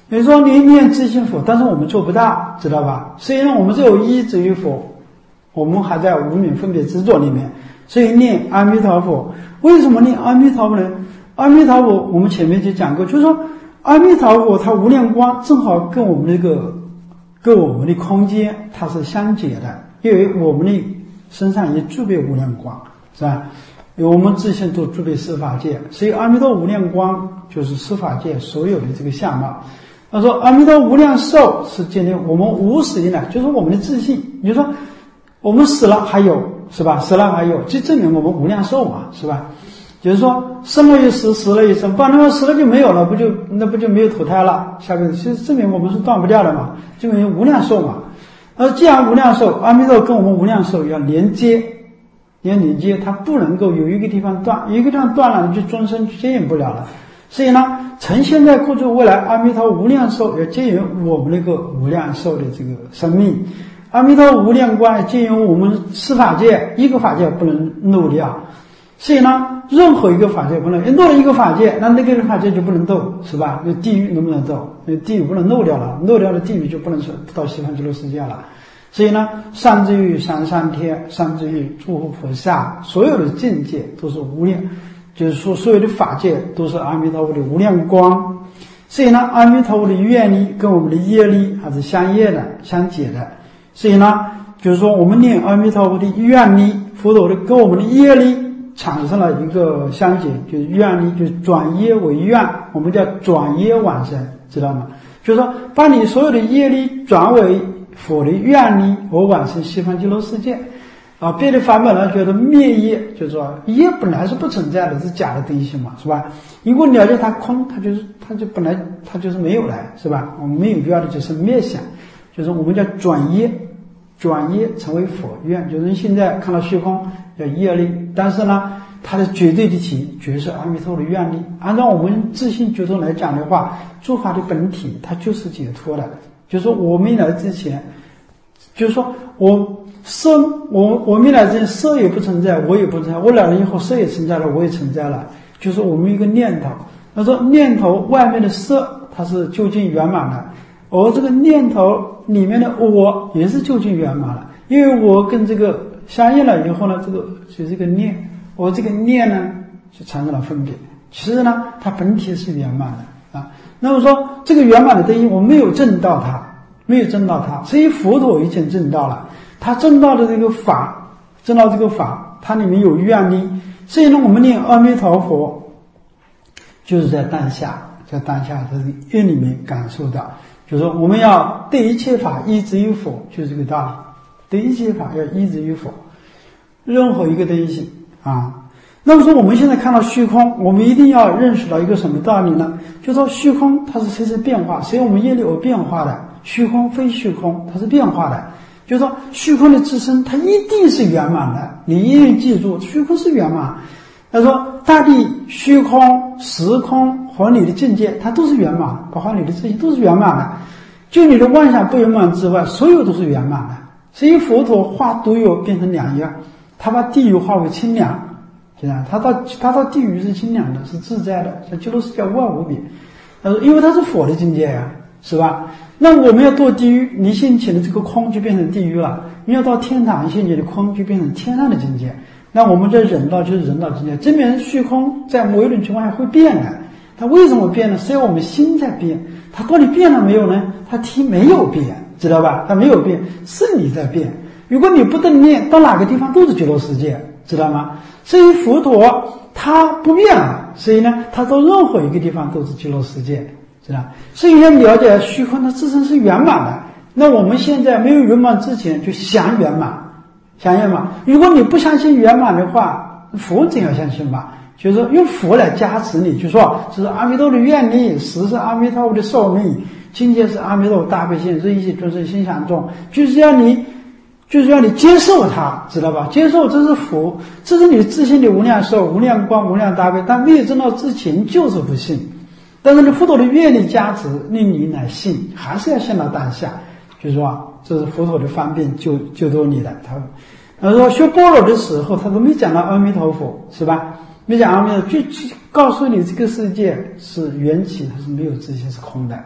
比如说你念自性佛，但是我们做不到，知道吧？所以呢，我们只有依止于佛，我们还在无明分别执着里面，所以念阿弥陀佛。为什么念阿弥陀佛呢？阿弥陀佛我们前面就讲过，就是说阿弥陀佛它无量光正好跟我们这个跟我们的空间它是相解的，因为我们的身上也具备无量光，是吧？我们自性都具备十法界，所以阿弥陀无量光就是十法界所有的这个相貌。他说阿弥陀无量寿是建立我们无始以来，就是我们的自信。你说我们死了还有，是吧？死了还有，就证明我们无量寿嘛，是吧？就是说生了一死，死了一生，不然的话死了就没有了，不就那不就没有投胎了？下辈子其实证明我们是断不掉的嘛，证明无量寿嘛。而既然无量寿，阿弥陀跟我们无量寿要连接，要连接，它不能够有一个地方断，有一个地方断了，就终身接引不了了。所以呢，从现在过去未来，阿弥陀无量寿要接引我们那个无量寿的这个生命，阿弥陀无量光接引我们四法界，一个法界不能漏掉。所以呢，任何一个法界不能漏了一个法界，那那个法界就不能斗，是吧？那地狱能不能斗？那地狱不能漏掉了，漏掉了地狱就不能到西方极乐世界了。所以呢，上至于三三天，上至于诸佛菩萨，所有的境界都是无量，就是说所有的法界都是阿弥陀佛的无量光。所以呢，阿弥陀佛的愿力跟我们的业力还是相业的、相解的。所以呢，就是说我们念阿弥陀佛的愿力，佛陀的跟我们的业力产生了一个相解，就是愿力，就是转业为愿，我们叫转业往生，知道吗？就是说把你所有的业力转为佛的愿力，我往生西方极乐世界。啊，别的法门呢觉得灭业，就是说业本来是不存在的，是假的东西嘛，是吧？如果了解它空，它就是它就本来它就是没有的，是吧？我们没有必要的就是灭想，就是我们叫转业，转业成为佛愿，就是现在看到虚空叫业力，但是呢，它的绝对的体绝是阿弥陀的愿力。按照我们自性觉宗来讲的话，诸法的本体它就是解脱的，就是说我没来之前，就是说我色，我我没来之前色也不存在，我也不存在，我来了以后色也存在了，我也存在了，就是我们一个念头。他说念头外面的色它是究竟圆满的，而这个念头里面的我也是究竟圆满了，因为我跟这个相应了以后呢，这个就是这个念，我这个念呢就产生了分别。其实呢，它本体是圆满的啊。那么说这个圆满的东西，我没有证到它，没有证到它，所以佛陀已经证到了，他证到的这个法，证到这个法，它里面有愿力。所以呢，我们念阿弥陀佛，就是在当下，在当下这个愿里面感受到。就是说我们要对一切法依止于佛，就是这个道理。对一切法要依止于佛，任何一个东西啊。那么说我们现在看到虚空，我们一定要认识到一个什么道理呢？就是说虚空它是随时变化，所以我们业力有变化的，虚空非虚空，它是变化的。就是说虚空的自身它一定是圆满的，你一定记住虚空是圆满。他说大地、虚空、时空和你的境界它都是圆满，包括你的自性都是圆满的，就你的妄想不圆满之外，所有都是圆满的。所以佛陀化毒油变成良药，他把地狱化为清凉，这样他到他到地狱是清凉的，是自在的，像极乐世界无二无别。他说因为他是佛的境界呀，是吧？那我们要堕地狱，你现前的这个空就变成地狱了，你要到天堂，现前的空就变成天上的境界。那我们这人道就是人道境界，证明虚空在某一种情况下会变的。它为什么变呢？是因为我们心在变。它到底变了没有呢？它题没有变，知道吧？它没有变，是你在变。如果你不动念，到哪个地方都是极乐世界，知道吗？所以佛陀他不变了，所以呢，他到任何一个地方都是极乐世界，知道？所以要了解虚空它自身是圆满的。那我们现在没有圆满之前，就想圆满。想圆满，如果你不相信圆满的话，佛怎样相信吧？就是说用佛来加持你，就说这是阿弥陀的愿力，时是阿弥陀佛的寿命，境界是阿弥陀佛大悲心，是一切众生心想中，就是要你，就是要你接受它，知道吧？接受这是佛，这是你自信的无量寿、无量光、无量大悲，但没有证到之前就是不信。但是你佛陀的愿力加持，令你来信，还是要信到当下，就是说。这是佛陀的方便救救度你的。他他说学般若的时候，他都没讲到阿弥陀佛，是吧？没讲阿弥陀佛，就告诉你这个世界是缘起，它是没有自性，是空的。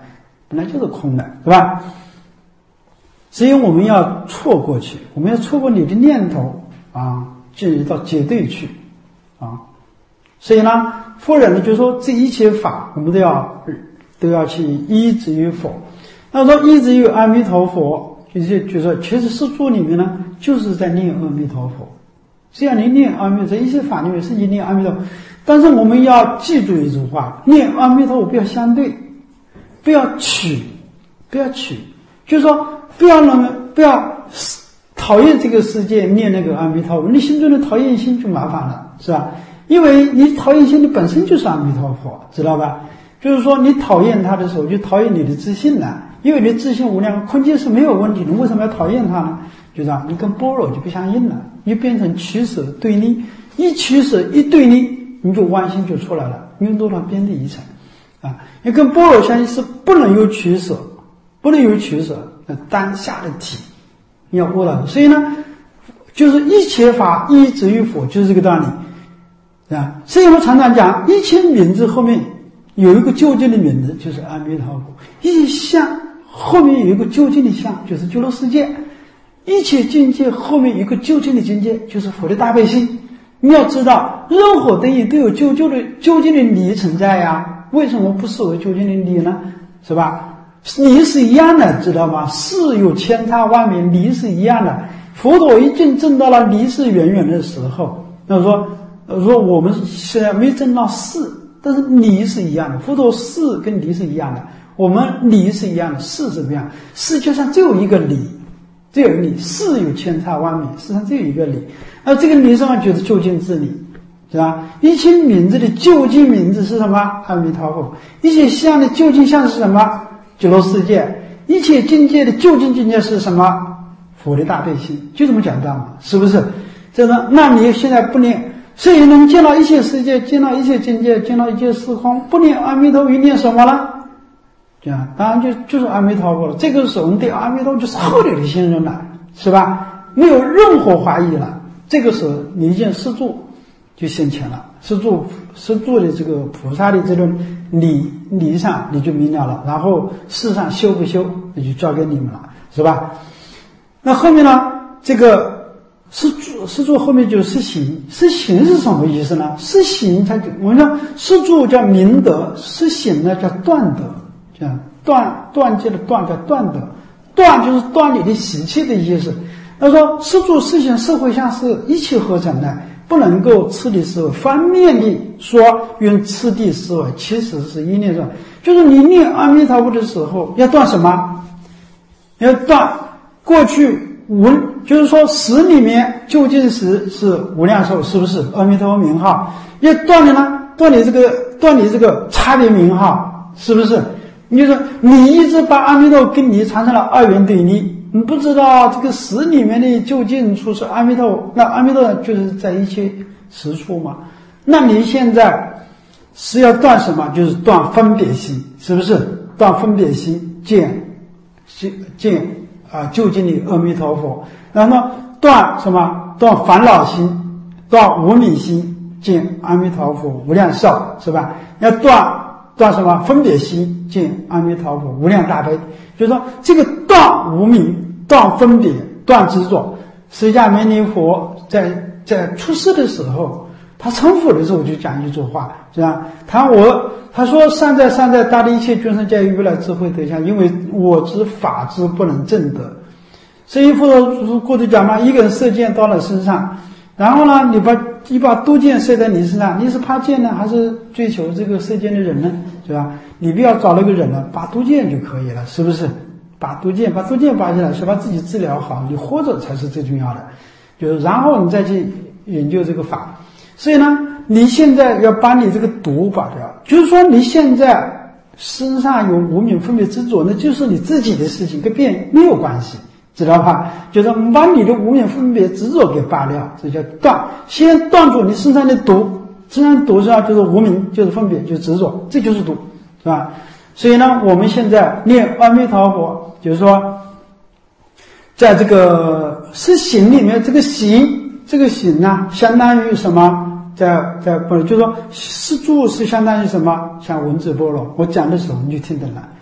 本来就是空的，对吧？所以我们要错过去，我们要错过你的念头啊，进入到绝对去啊。所以呢，佛人呢就说这一切法我们都要都要去依止于佛。那说依止于阿弥陀佛，就是就说其实四柱里面呢就是在念阿弥陀佛。只要你念阿弥陀佛，一切法里面是你念阿弥陀佛。但是我们要记住一句话，念阿弥陀佛不要相对，不要取，不要取，就是说不要那么不要讨厌这个世界，念那个阿弥陀佛，你心中的讨厌心就麻烦了，是吧？因为你讨厌心的本身就是阿弥陀佛，知道吧？就是说你讨厌他的时候，就讨厌你的自信了，因为你的自信无量，空间是没有问题的，为什么要讨厌他呢？就这样，你跟般若就不相应了，你变成取舍对立，一取舍一对立，你就弯心就出来了，运动到边的一层啊！你跟般若相应是不能有取舍，不能有取舍，当下的体你要悟到。所以呢，就是一切法依止于佛，就是这个道理啊。所以我们常常讲，一切名字后面有一个究竟的名字，就是阿弥陀佛；一切相后面有一个究竟的相，就是极乐世界；一切境界后面有一个究竟的境界，就是佛的大悲心。你要知道，任何东西都有究竟的究竟的理存在呀，为什么不视为究竟的理呢？是吧？理是一样的，知道吗？事有千差万别，理是一样的。佛陀一经证到了离事远远的时候，那说说我们虽然没证到事，但是理是一样的。佛陀事跟理是一样的，我们理是一样的，事是不一样。世界上只有一个理，只有一个理，事有千差万别，实际上只有一个理。而这个理上就是究竟之理，是吧？一切名字的究竟名字是什么？阿弥陀佛。一切相的究竟相是什么？极乐世界。一切境界的究竟境界是什么？佛的大悲心。就这么简单嘛，是不是？这个，那你现在不念，所以能见到一切世界，见到一切境界，见到一切时空，不念阿弥陀佛，念什么了？这样，当然就就是阿弥陀佛了。这个时候，我们对阿弥陀佛就是厚脸的信任了，是吧？没有任何怀疑了。这个时候，你见四柱就现前了，四柱四柱的这个菩萨的这种理理上你就明了了，然后事上修不修，那就交给你们了，是吧？那后面呢？这个四柱四柱后面就是四行，四行是什么意思呢？四行它就我们说四柱叫明德，四行呢叫断德，叫断断戒的断叫断德，断就是断你的习气的意思。他说四柱四行社会相是一气呵成的，不能够次第思维，方面的说用次第思维，其实是一念上，就是你念阿弥陀佛的时候要断什么？要断过去无，就是说十里面究竟十是无量寿，是不是阿弥陀佛名号？要断的呢，断你这个断你这个差别名号，是不是？你就说你一直把阿弥陀佛跟你产生了二元对立，你不知道这个十里面的究竟处是阿弥陀佛，那阿弥陀佛就是在一切实处嘛。那你现在是要断什么？就是断分别心，是不是？断分别心，见见啊，究竟的阿弥陀佛。然后断什么？断烦恼心，断无明心，见阿弥陀佛无量寿，是吧？要断断什么？分别心，见阿弥陀佛无量大悲。就是说这个断无明，断分别，断执着。释迦牟尼佛在在出世的时候，他成佛的时候就讲一句话，是吧？他我他说善哉善哉，大的一切众生皆于如来智慧德相，因为我知法知不能证得。所以佛陀过去讲嘛，一个人射箭到了身上，然后呢，你把一把毒箭射在你身上，你是怕箭呢，还是追求这个射箭的人呢？是吧？你不要找那个人了，拔毒箭就可以了，是不是？把毒箭把毒箭拔下来，是把自己治疗好，你活着才是最重要的。就是然后你再去研究这个法。所以呢，你现在要把你这个毒拔掉，就是说你现在身上有无明分别执着，那就是你自己的事情，跟别人没有关系，知道吧？就是把你的无明分别执着给拔掉，这叫断。先断住你身上的毒，身上的毒上就是无明，就是分别，就是执着，这就是毒，是吧？所以呢，我们现在念阿弥陀佛，就是说在这个是行里面，这个行这个行呢相当于什么？在在不就是说四柱是相当于什么？像文字般若，我讲的时候你就听懂了。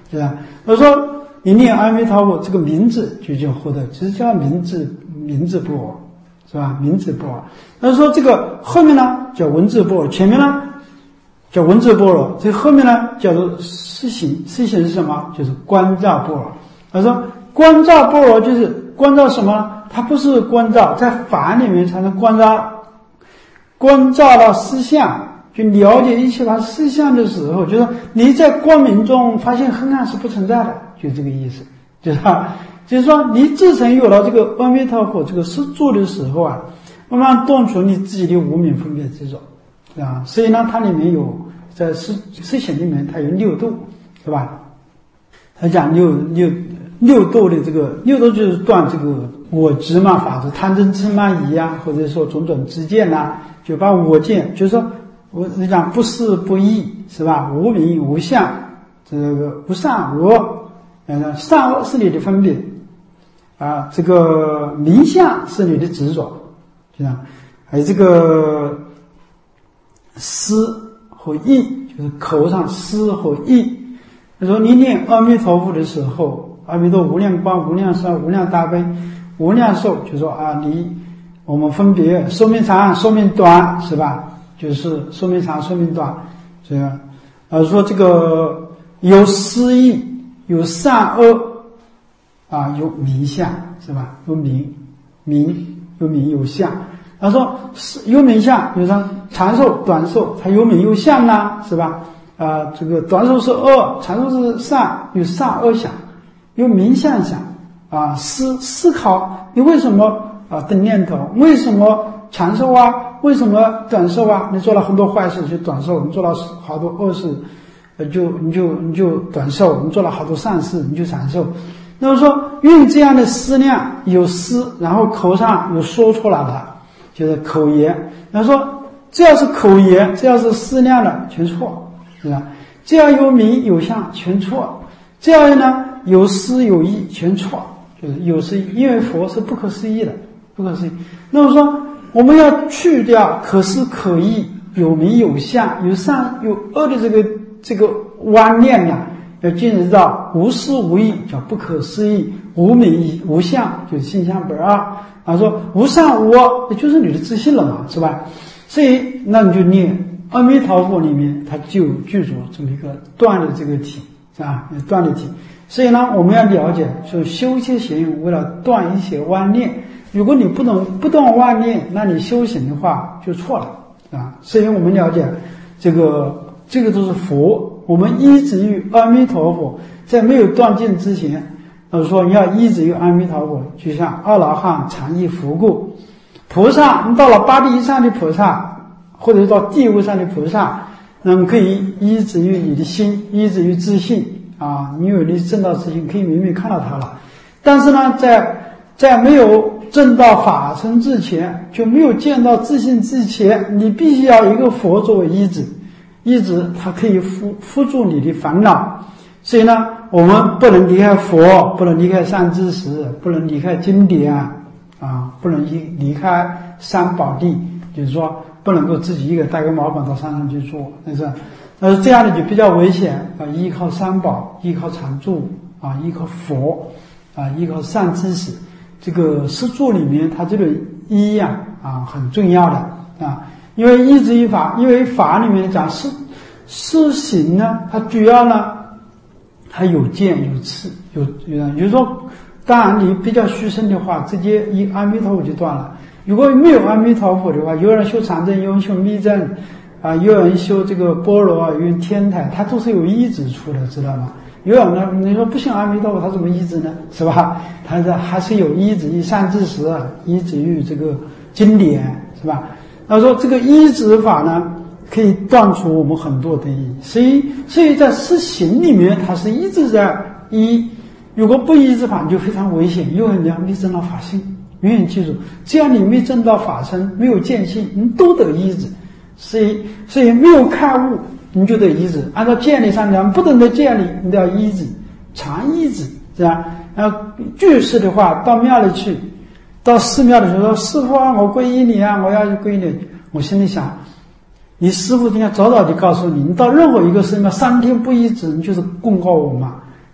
对吧？我说你念阿弥陀佛这个名字就叫获得，其实叫名字名字般若，是吧？名字般若。那说这个后面呢叫文字般若，前面呢叫文字般若，这后面呢叫做实行。实行是什么？就是观照般若。他说观照般若就是观照什么呢？它不是观照，在法里面才能观照，观照到实相。就了解一切法实相的时候，就是你在光明中发现黑暗是不存在的，就这个意思，就是吧？就是说你自身有了这个阿弥陀佛这个实住的时候啊，慢慢断除你自己的无明分别执着啊。所以呢，它里面有在实实行里面它有六度，是吧？他讲六六六度的这个六度就是断这个我执嘛法执，贪嗔痴慢疑啊，或者说种种知见呐、啊，就把我见，就是说。我你讲不是不义是吧？无名无相，这个无善无恶，呃，善恶是你的分别啊，这个名相是你的执着，就这样。还有这个思和意，就是口上思和意。他说你念阿弥陀佛的时候，阿弥陀无量光、无量寿、无量大悲、无量寿，就说啊，你我们分别寿命长、寿命短，是吧？就是寿命长寿命短，这样啊，说这个有思意，有善恶啊，有名相，是吧？有名名有名有相。他说有名相，比如说长寿短寿，它有名有相呢，是吧？啊，这个短寿是恶，长寿是善，有善恶想，有名相想啊，思思考你为什么啊的念头，为什么长寿啊？为什么短寿啊？你做了很多坏事就短寿，你做了好多恶事，呃，就你就你就短寿；你做了好多善事，你就长寿。那么说，用这样的思量有思，然后口上有说出来的，就是口言。那说只要是口言，只要是思量的，全错，是吧？只要有名有相，全错；只要呢有思有意，全错，就是有思意，因为佛是不可思议的，不可思议。那么说。我们要去掉可思可议、有名有相、有善有恶的这个这个观念呀，要进入到无思无意，叫不可思议；无名无相，就是性相本二。啊，说无善无恶，也就是你的自信了嘛，是吧？所以那你就念阿弥陀佛里面，它就具足这么一个断的这个体，是吧？断的体。所以呢，我们要了解，说修切行为了断一些妄念。如果你不能不断妄念，那你修行的话就错了啊！所以我们了解这个，这个都是佛。我们依止于阿弥陀佛，在没有断尽之前，呃，说你要依止于阿弥陀佛，就像阿罗汉常依佛故。菩萨，你到了八地以上的菩萨，或者到地位上的菩萨，那么可以依止于你的心，依止于自信啊！你有你正道自信，可以明明看到它了。但是呢，在在没有证到法身之前，就没有见到自信之前，你必须要有一个佛作为依止，依止它可以辅辅助你的烦恼。所以呢，我们不能离开佛，不能离开善知识，不能离开经典啊，不能离离开三宝地，就是说不能够自己一个带个毛板到山上去做，但是呃这样的就比较危险啊，依靠三宝，依靠常住啊，依靠佛啊，依靠善知识。这个施助里面，它这个依呀啊很重要的啊，因为依止于法，因为法里面讲施施行呢，它主要呢，它有见有次有有，就是说，当然你比较虚生的话，直接依阿弥陀佛就断了。如果没有阿弥陀佛的话，有人修常证，有人修密证，啊，有人修这个般若啊，有人天台，它都是有依止处的，知道吗？有人呢，你说不信阿弥陀佛，他怎么依止呢？是吧？他这还是有依止于善知识，依止于这个经典，是吧？他说这个依止法呢，可以断除我们很多的依，所以所以在施行里面，它是一直在依。如果不依止法，你就非常危险，因为你要没证到法性。永远记住，只要你没证到法身，没有见性，你都得依止。所以所以没有开悟，你就得依止。按照戒律上讲，不等的戒律，你都要依止，常依止，是吧？然后居士的话，到庙里去，到寺庙的时候说：“师父啊，我皈依你啊，我要去皈依你。”我心里想，你师父应该早早地告诉你，你到任何一个寺庙三天不依止，你就是公告我嘛。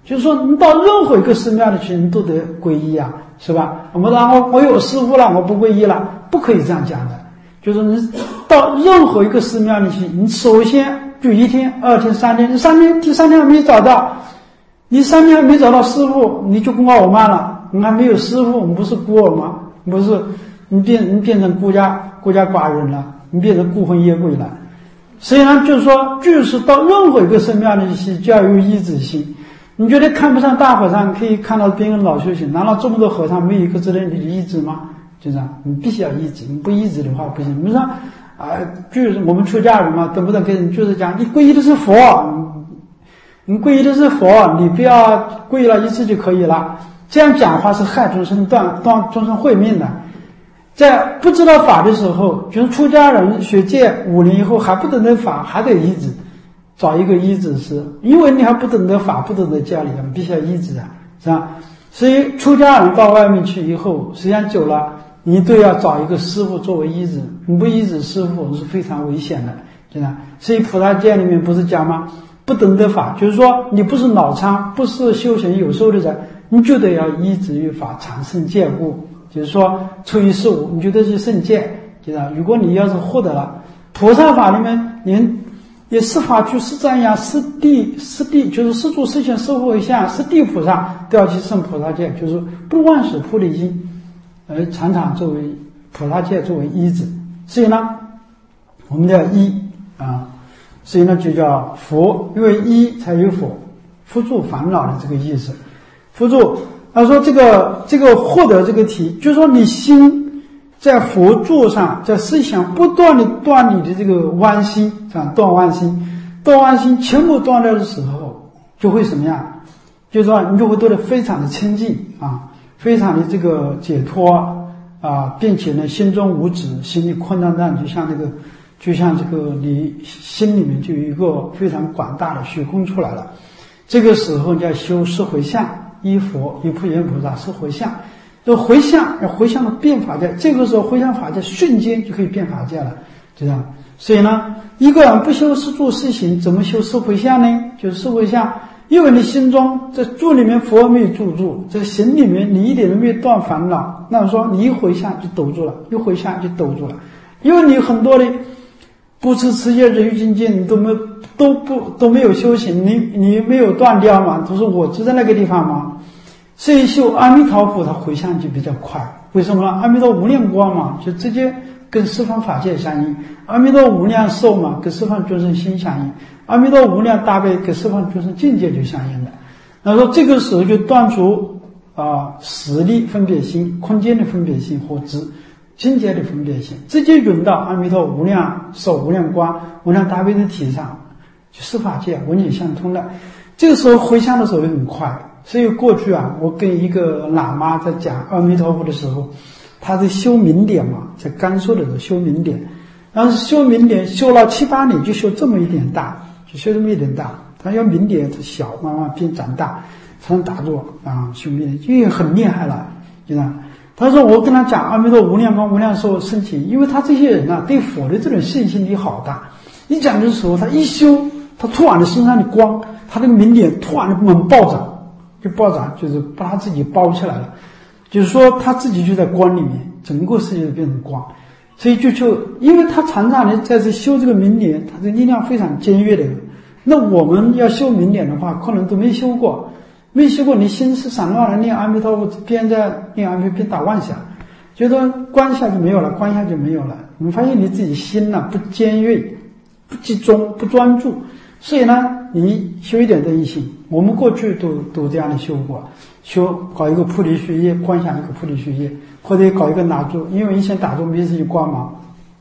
就是说你到任何一个寺庙里去，你都得皈依啊，是吧？我们然后我有师父了，我不皈依了，不可以这样讲的。就是你到任何一个寺庙里去，你首先就一天、二天、三天，你三天第三天还没找到，你三天还没找到师父，你就孤傲慢了。你还没有师父，你不是孤儿吗？不是，你变你变成孤家孤家寡人了，你变成孤魂野鬼了。所以呢，就是说，就是到任何一个寺庙里去，就要有依止心。你觉得看不上大和尚，可以看到别人老修行，难道这么多和尚没有一个值得你的依止吗？就这样，你必须要依止，你不依止的话不行。你说啊，就是我们出家人嘛，懂不懂？跟人就是讲，你皈依的是佛，你皈依的是佛，你不要皈依了一次就可以了。这样讲话是害众生断断众生慧命的。在不知道法的时候，就是出家人学戒五年以后还不懂得法，还得依止，找一个依止师，因为你还不懂得法，不懂得教理，你必须要依止啊，是吧？所以出家人到外面去以后，时间久了，你都要找一个师父作为依止，你不依止师父是非常危险的，对吧？所以菩萨戒里面不是讲吗？不懂得法，就是说你不是脑仓，不是修行有受的人，你就得要依止于法，常胜戒故。就是说初一十五，你就得去胜戒，对吧？如果你要是获得了菩萨法里面，连也是法具是这样，是地是地，就是是住是行是回向是地菩萨都要去胜菩萨戒，就是不忘使菩提心，而常常作为菩萨戒作为依止。所以呢，我们叫依啊，所以呢就叫佛，因为依才有佛，扶助烦恼的这个意思，扶助。他说这个这个获得这个题，就是说你心在佛座上，在思想不断的断你的这个弯心，这样断弯心，断弯心全部断掉的时候，就会什么样？就是说你就会做得非常的清净啊，非常的这个解脱啊，并且呢心中无止，心里空荡荡，就像这个就像这个你心里面就有一个非常广大的虚空出来了。这个时候叫修四回向。依佛依普贤菩萨是回向，这回向要回向的变法界，这个时候回向法界瞬间就可以变法界了，就这样。所以呢，一个人不修四住四行，怎么修四回向呢？就是四回向，因为你心中在住里面佛没有住住，在行里面你一点都没有断烦恼，那说你一回向就抖住了，一回向就抖住了，因为你很多的不持持戒人欲境界，你都没有都不都没有修行，你你没有断掉嘛，都是我就在那个地方嘛。所以修阿弥陀佛，它回向就比较快。为什么呢？阿弥陀无量光嘛，就直接跟十方法界相应；阿弥陀无量寿嘛，跟十方众生心相应；阿弥陀无量大悲，跟十方众生境界就相应的。那说这个时候就断除啊实力分别心、空间的分别心和知境界的分别心，直接涌到阿弥陀无量寿、无量光、无量大悲的体上，就十法界文理相通了。这个时候回向的时候也很快。所以过去啊，我跟一个喇嘛在讲阿弥陀佛的时候，他在修明点嘛，在甘肃的时候修明点，然后修明点修了七八年，就修这么一点大，就修这么一点大。他要明点它小，慢慢变长大，才能打坐啊，修明点，因为很厉害了，就这样。他说我跟他讲阿弥陀无量光无量寿升起，因为他这些人啊，对佛的这种信心力好大。一讲的时候，他一修，他突然的身上的光，他那个明点突然的猛暴涨。就暴涨，就是把他自己包起来了，就是说他自己就在光里面，整个世界变成光，所以就就因为他常常的在这修这个明点，他的力量非常坚决的。那我们要修明点的话，可能都没修过，没修过，你心是散乱的，念阿弥陀佛，边在念阿弥陀佛边打妄想，觉得观一下就没有了，观一下就没有了。你发现你自己心呢、啊、不坚锐，不集中，不专注。所以呢，你修一点正义性，我们过去都都这样的修过，修搞一个菩提须叶，观想一个菩提须叶，或者搞一个打坐，因为以前打坐没事就光芒，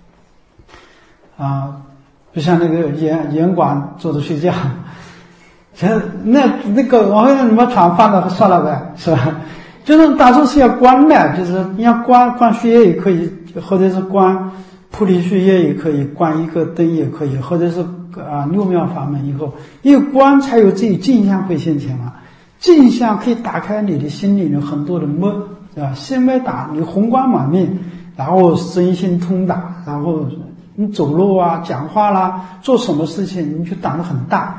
啊，就像那个严严管坐着睡觉，那那个往后你把床放了算了呗，是吧？就是打坐是要观的，就是你要观观须叶也可以，或者是观菩提须叶也可以，观一个灯也可以，或者是。啊，六妙法门以后，因为观才有自己镜像会现前嘛，镜像可以打开你的心里面很多的脉，啊，心脉打你红光满面，然后身心通达，然后你走路啊、讲话啦、做什么事情，你就挡得很大，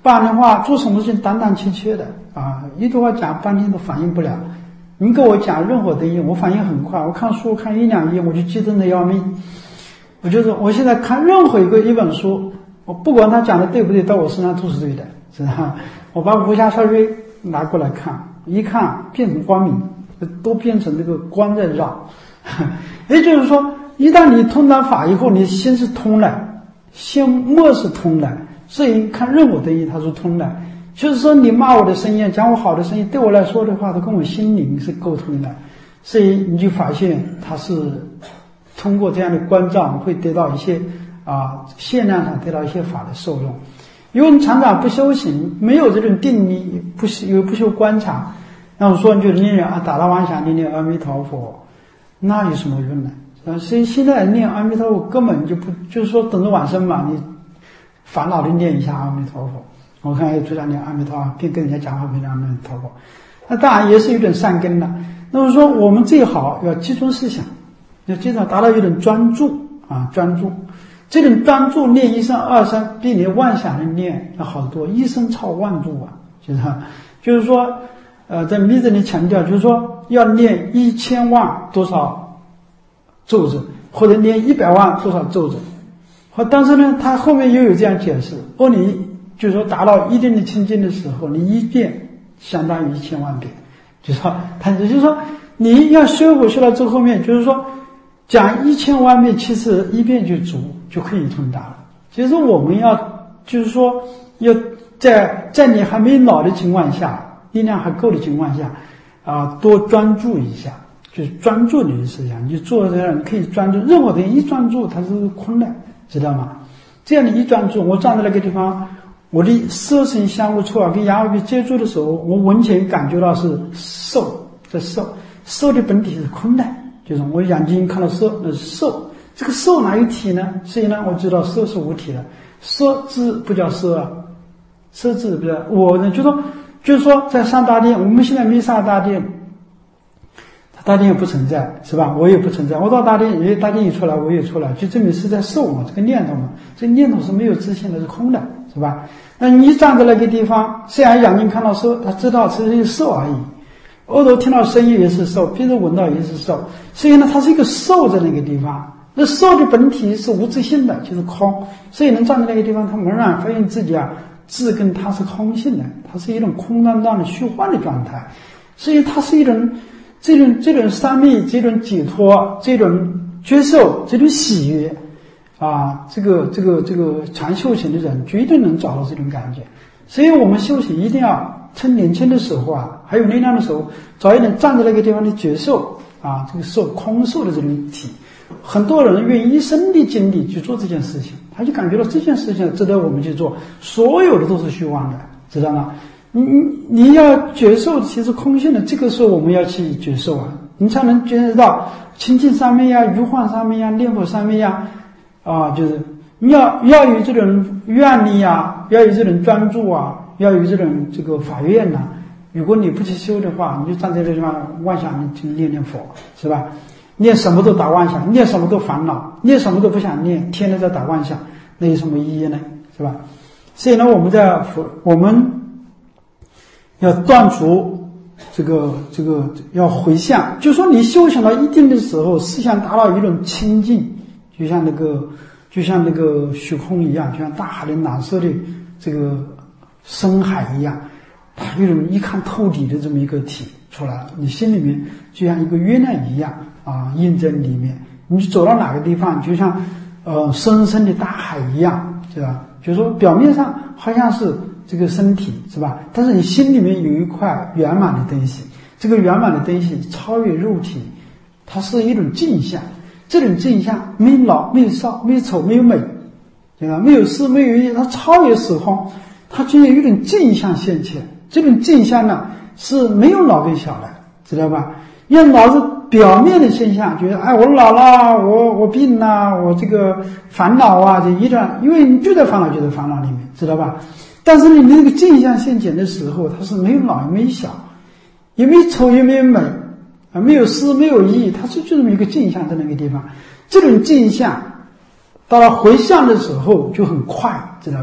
不然的话做什么事情胆胆怯怯的啊，一句话讲半天都反应不了。你给我讲任何东西，我反应很快，我看书看一两页我就激动的要命。我就是我现在看任何一个一本书，我不管他讲的对不对，到我身上都是对的，知道吧？我把武侠小说拿过来看，一看变成光明，都变成这个光在绕。也就是说，一旦你通达法以后，你心是通的，心默是通的，所以看任何东西它是通的。就是说你骂我的声音，讲我好的声音，对我来说的话，它跟我心灵是沟通的，所以你就发现它是通过这样的关照会得到一些啊限量上得到一些法的受用。因为你常常不修行，没有这种定力，不修不修观察，然后说你就念念啊打拉妄想，念念阿弥陀佛，那有什么用呢？啊，所以现在念阿弥陀佛根本就不就是说等着往生嘛，你烦恼的念一下阿弥陀佛。我看有主张念阿弥陀佛，并跟人家讲话，并念阿弥陀佛，那当然也是有点善根了。那么说，我们最好要集中思想，要经常达到一种专注啊，专注。这种专注念一声二声，比你妄想的念要好多，一声超万注啊，就是就是说，呃，在密宗里强调，就是说要念一千万多少咒子，或者念一百万多少咒子。或但是呢，他后面又有这样解释，哦，你。就是说达到一定的清净的时候，你一遍相当于一千万遍，就是说他就是说你要修复修到最后面，就是说讲一千万遍，其实一遍就足就可以通达了。其实我们要就是说要在在你还没老的情况下，力量还够的情况下啊，多专注一下，就是专注你的思想，你做这样可以专注，任何东西一专注它是空的，知道吗？这样你一专注，我站在那个地方。我的色身相互触啊，跟眼耳鼻接触的时候，我完全感觉到是受，在受，受的本体是空的，就是我眼睛看到色，那是受。这个受哪有体呢？所以呢，我知道色是无体的，色字不叫色啊，色字不叫我呢，就说就是说在上大殿，我们现在没上大殿，大殿也不存在，是吧？我也不存在，我到大殿，因为大殿一出来，我也出来，就证明是在受嘛，这个念头嘛，这个念头是没有自信的，是空的。是吧？那你站在那个地方，虽然眼睛看到受，他知道只是受而已；耳朵听到声音也是受，鼻子闻到也是受。所以呢，它是一个受在那个地方。那受的本体是无自性的，就是空。所以能站在那个地方，他猛然发现自己啊，自跟它是空性的，它是一种空荡荡的虚幻的状态。所以它是一种这种这种三昧，这种解脱，这种接受，这种喜悦。啊，这个这个这个常修行的人绝对能找到这种感觉，所以我们修行一定要趁年轻的时候啊，还有力量的时候，早一点站在那个地方的觉受啊，这个受空受的这种体。很多人愿意一生的精力去做这件事情，他就感觉到这件事情值得我们去做，所有的都是虚妄的，知道吗？你你你要觉受其实空性的，这个时候我们要去觉受啊，你才能觉得到清净三昧呀、如幻三昧呀、念佛三昧呀。啊，就是你要要有这种愿力啊，要有这种专注啊，要有这种这个法愿呐、啊。如果你不去修的话，你就站在这地方妄想，你去念念佛，是吧？念什么都打妄想，念什么都烦恼，念什么都不想念，天天在打妄想，那有什么意义呢？是吧？所以呢，我们在佛，我们要断除这个这个要回向，就说你修行到一定的时候，思想达到一种清净。就像那个，就像那个虚空一样，就像大海的蓝色的这个深海一样，它有种一看透底的这么一个体出来，你心里面就像一个月亮一样啊，印在里面。你走到哪个地方，就像呃深深的大海一样，对吧？就是说表面上好像是这个身体，是吧？但是你心里面有一块圆满的东西，这个圆满的东西超越肉体，它是一种镜像。这种镜像没有老，没有少，没有丑，没有美，对吧？没有是，没有一，它超越时空，它就有一种镜像现前。这种镜像呢是没有老跟小的，知道吧？因为老是表面的现象，觉得哎我老了，我我病了，我这个烦恼啊，这一段，因为你就在烦恼就在烦恼里面，知道吧？但是你那个镜像现前的时候，它是没有老也没有小，也没有丑也没有美。啊，没有诗，没有意，它是就这么一个镜像在那个地方。这种镜像到了回向的时候就很快，知道吧？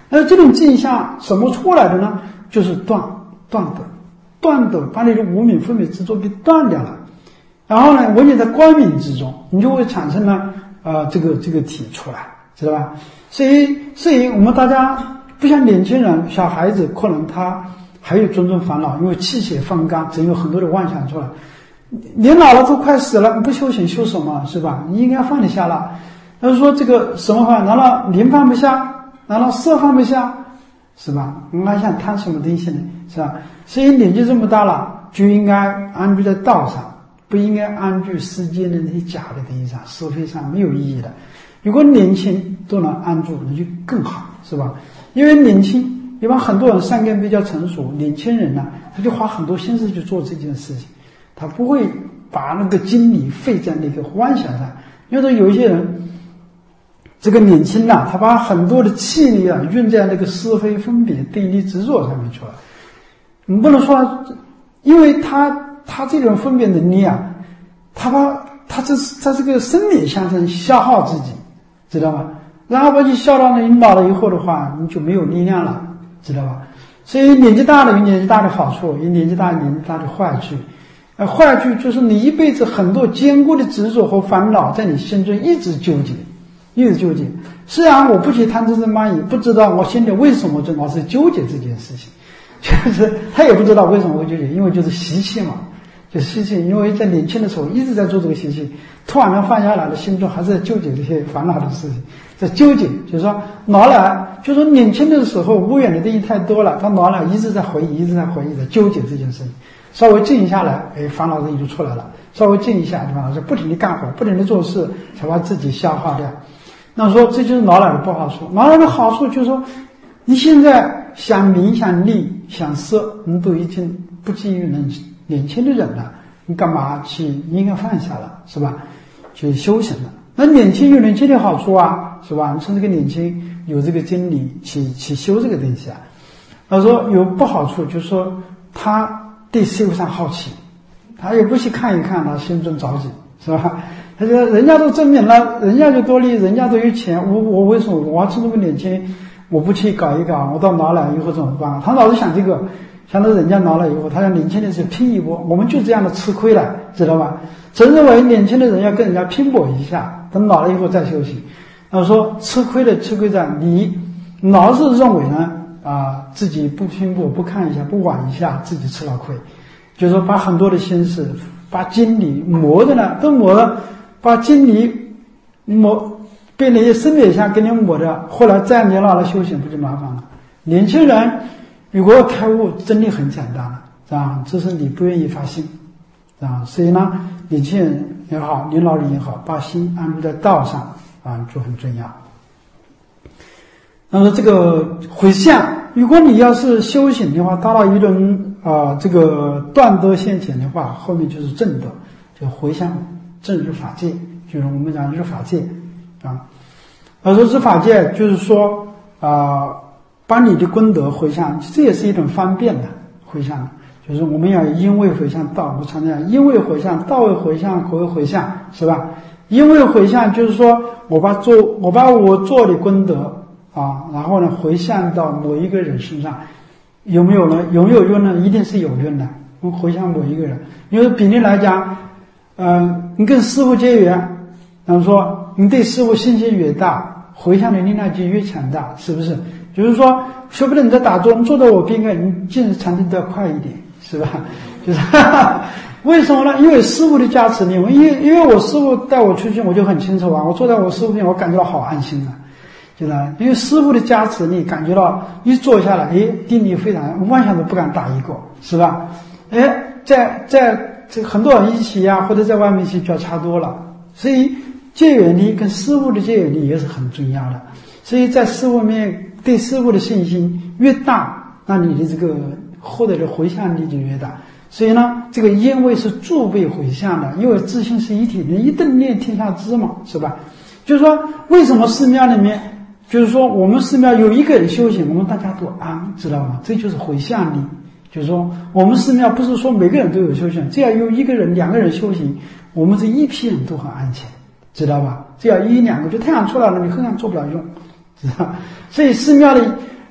那这种镜像什么出来的呢？就是断断德，断德把你的无明分别执着给断掉了。然后呢，我你在光明之中，你就会产生了呃这个这个体出来，知道吧？所以所以我们大家不像年轻人、小孩子，可能他还有种种烦恼，因为气血方刚，总有很多的妄想出来。你老了都快死了，你不修行修什么，是吧？你应该放得下了。他说这个什么话？难道名放不下？难道色放不下？是吧？我们还想贪什么东西呢？是吧？所以年纪这么大了，就应该安居在道上，不应该安居世间的那些假的东西上，是非上没有意义的。如果年轻都能安住，那就更好，是吧？因为年轻，一般很多人善根比较成熟，年轻人呢，他就花很多心思去做这件事情，他不会把那个精力费在那个妄想上。因为有一些人，这个年轻啊，他把很多的气力啊用在那个是非分别、对立执着上面去了。你不能说，因为他他这种分别能力啊，他把他这在这个生理象上消耗自己，知道吗？然后把你消到你老了以后的话，你就没有力量了，知道吧？所以年纪大了有年纪大的好处，有年纪大年纪大的坏处。呃，坏处就是你一辈子很多坚固的执着和烦恼在你心中一直纠结，一直纠结。虽然我不去贪嗔痴慢疑，不知道我心里为什么就老是纠结这件事情，就是他也不知道为什么会纠结，因为就是习气嘛，就习气。因为在年轻的时候一直在做这个习气，突然间放下来了，心中还是在纠结这些烦恼的事情，在纠结。就是说老了，就是说年轻的时候无缘的东西太多了，他老了一直在回忆，一直在回忆，在纠结这件事情。稍微静下来，哎，烦恼东西就出来了。稍微静一下，对吧？是不停地干活，不停地做事，才把自己消化掉。那说这就是老了的不好处。老了的好处就是说，你现在想名、想利、想色，你都已经不及于能年轻的人了，你干嘛去应该放下了，是吧？去修行了。那年轻有年轻的好处啊，是吧？你趁这个年轻有这个精力去去修这个东西啊。他说有不好处，就是说他对事物上好奇，他也不去看一看，他心中着急，是吧？他觉得人家都证明了，人家就多利，人家都有钱，我我为什么我要趁这么年轻，我不去搞一搞，我到老了以后怎么办？他老是想这个，想到人家老了以后，他想年轻的时候拼一波，我们就这样的吃亏了，知道吧？真认为年轻的人要跟人家拼搏一下，等老了以后再休息。他说吃亏的吃亏在你老是认为呢。啊，自己不拼搏，不看一下，不玩一下，自己吃了亏，就是说把很多的心思，把精力磨的呢，都磨了，把精力磨被那些生理下给你磨的，后来再年老了修行不就麻烦了？年轻人如果要开悟，真的很简单了，啊，这是你不愿意发心，啊，所以呢，年轻人也好，年老人也好，把心安住在道上啊，就很重要。那么这个回向，如果你要是修行的话，达到一种啊、呃、这个断德现前的话，后面就是正德，就回向正日法界，就是我们讲日法界啊。而说日法界就是说啊、呃，把你的功德回向，这也是一种方便的回向，就是我们要因为回向道，我常讲因为回向道为回向，口为回向，是吧？因为回向就是说我把做我把我做的功德。啊，然后呢，回向到某一个人身上，有没有呢？有没有用呢？一定是有用的。我回向某一个人，因为比例来讲，呃，你跟师父结缘，然后说你对师父信心越大，回向的力量就越强大，是不是？就是说，说不定你在打坐，你坐在我边上，你进禅定都要快一点，是吧？就是哈哈，为什么呢？因为师父的加持力，因为因为我师父带我出去，我就很清楚啊，我坐在我师父边，我感觉到好安心啊。就是因为师父的加持，你感觉到一坐下来，哎，定力非常，妄想都不敢打一个，是吧？哎，在在这很多人一起呀、啊，或者在外面去就要差多了。所以结缘力跟师父的结缘力也是很重要的。所以在师父面对师父的信心越大，那你的这个获得的回向力就越大。所以呢，这个因为是助辈回向的，因为自性是一体的，一顿念天下知嘛，是吧？就是说，为什么寺庙里面？就是说我们寺庙有一个人修行，我们大家都安，知道吗？这就是回向力。就是说我们寺庙不是说每个人都有修行，只要有一个人两个人修行，我们这一批人都很安全，知道吧？只要一两个，就太阳出来了，你黑暗做不了用，知道。所以寺庙里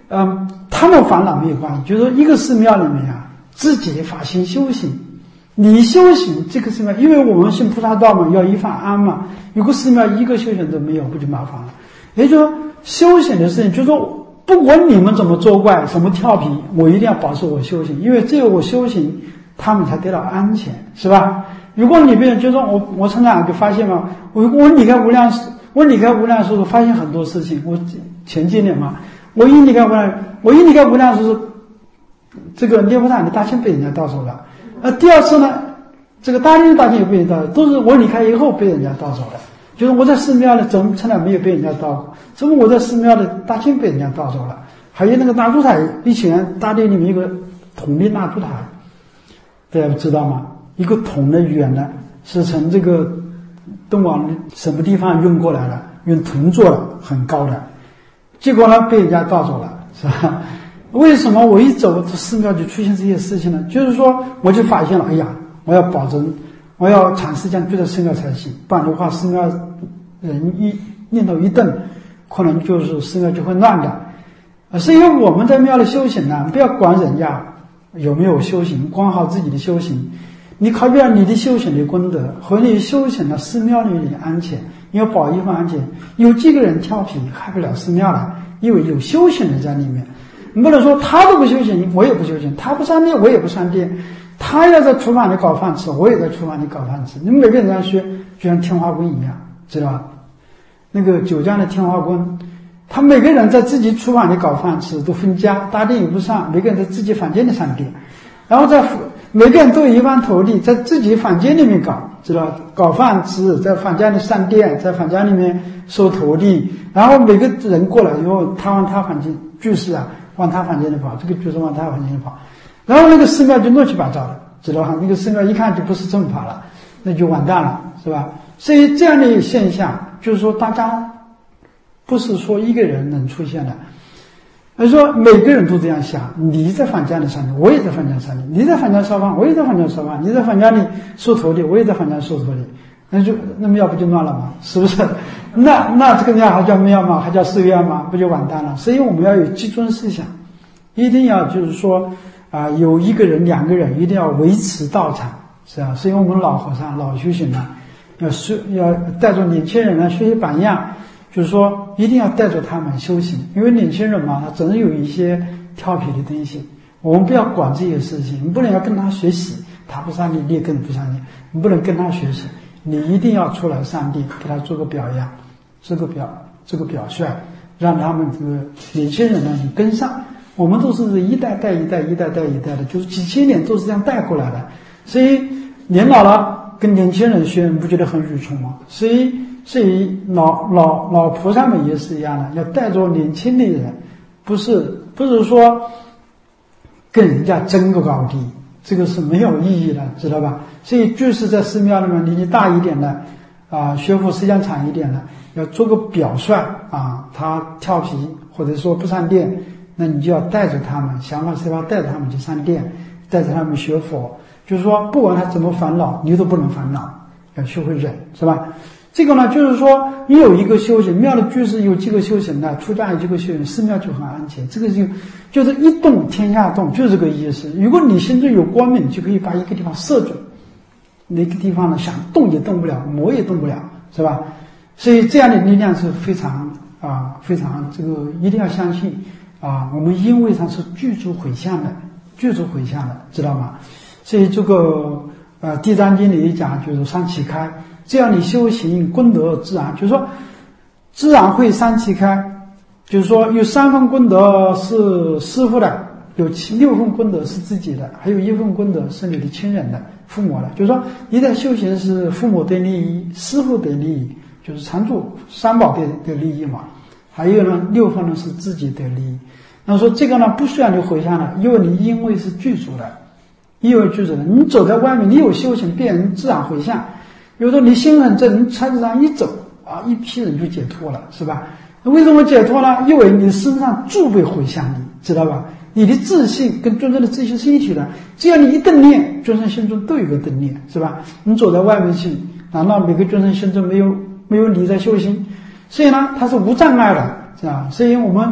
嗯，他们烦恼没有关系，就是说一个寺庙里面啊，自己发心修行。你修行这个寺庙，因为我们信菩萨道嘛，要一法安嘛。有个寺庙一个修行都没有，不就麻烦了？也就是说，修行的事情，就是说，不管你们怎么作怪，什么调皮，我一定要保持我修行，因为只有我修行，他们才得到安全，是吧？如果你别人就说我，我成长就发现嘛，我我离开无量，我离开无量寿，发现很多事情。我前几年嘛，我一离开无量，我一离开无量寿，这个涅槃塔的大清被人家盗走了。呃，第二次呢，这个大清大清也被人盗，都是我离开以后被人家盗走了。就是我在寺庙里怎么从来没有被人家盗过？怎么我在寺庙里大清被人家盗走了？还有那个蜡烛台，以前大殿里面有个铜的蜡烛台，大家知道吗？一个铜的圆的，是从这个东莞什么地方运过来的，用铜做的，很高的。结果呢，被人家盗走了，是吧？为什么我一走寺庙就出现这些事情呢？就是说，我就发现了，哎呀，我要保证，我要长时间住在寺庙才行，不然的话，寺庙人一念头一动，可能就是寺庙就会乱的。啊，是因为我们在庙里修行呢，不要管人家有没有修行，管好自己的修行。你考虑到你的修行的功德和你修行的寺庙里的安全，你要保一份安全。有几个人调皮害不了寺庙了，因为有修行的在里面。你不能说他都不修行，我也不修行，他不上殿，我也不上殿，他要在厨房里搞饭吃，我也在厨房里搞饭吃。你们每个人要学，就像天花棍一样，知道吧？那个九江的天花棍，他每个人在自己厨房里搞饭吃，都分家，大殿也不上，每个人在自己房间里上殿，然后在每个人都有一方土地，在自己房间里面搞，知道吧？搞饭吃，在房间里上殿，在房间里面收徒弟，然后每个人过来以后，他往他房间居士啊。往他房间里跑，这个就是往他房间里跑，然后那个寺庙就乱七八糟的，知道吧？那个寺庙一看就不是正法了，那就完蛋了，是吧？所以这样的现象，就是说大家不是说一个人能出现的，而是说每个人都这样想。你在房间里上殿，我也在房间上殿；你在房间烧饭，我也在房间烧饭；你在房间里收徒弟，我也在房间收徒弟。那就那庙不就乱了吗？是不是？那那这个庙还叫庙吗？还叫寺院吗？不就完蛋了？所以我们要有基尊思想，一定要就是说啊、呃，有一个人、两个人，一定要维持道场，是吧？所以我们老和尚、老修行人要学，要带着年轻人来学习榜样，就是说一定要带着他们修行，因为年轻人嘛，他总有一些调皮的东西，我们不要管这些事情，你不能要跟他学习，他不上殿，你也跟不上殿，你不能跟他学习。你一定要出来上殿，给他做个表扬，这个表这个表率，让他们这个年轻人呢你跟上。我们都是一代带一代，一代带一代的，就是几千年都是这样带过来的。所以年老了跟年轻人学，你不觉得很愚蠢吗？所以所以老老老菩萨们也是一样的，要带着年轻的人，不是不是说跟人家争个高低。这个是没有意义的，知道吧？所以就是在寺庙里面年纪大一点的啊、呃，学佛时间长一点的，要做个表率啊，他调皮或者说不上殿，那你就要带着他们，想方设法带着他们去上殿，带着他们学佛。就是说，不管他怎么烦恼，你都不能烦恼，要学会忍，是吧？这个呢，就是说，你有一个修行，庙的居士有几个修行的，出家有几个修行，寺庙就很安全。这个就就是一动天下动，就是这个意思。如果你心中有光明，就可以把一个地方摄准，那个地方呢，想动也动不了，魔也动不了，是吧？所以这样的力量是非常啊，非常这个一定要相信啊。我们因为上是具足回向的，具足回向的，知道吗？所以这个呃，《地藏经》里讲就是三七开。这样你修行功德自然，就是说自然会三七开，就是说有三份功德是师父的，有七六份功德是自己的，还有一份功德是你的亲人的、父母的。就是说你在修行是父母的利益、师父的利益，就是常住三宝的的利益嘛。还有呢，六份呢是自己的利益。那说这个呢不需要你回向了，因为你因为是具足的，因为具足的，你走在外面，你有修行，别人自然回向。有时候你心很正，你车子上一走啊，一批人就解脱了，是吧？为什么解脱呢？因为你身上诸被回向你，知道吧？你的自信跟众生的自信是一体的，只要你一动念，众生心中都有个动念，是吧？你走在外面去，难道每个众生心中没有没有你在修行？所以呢，它是无障碍的，是吧？所以我们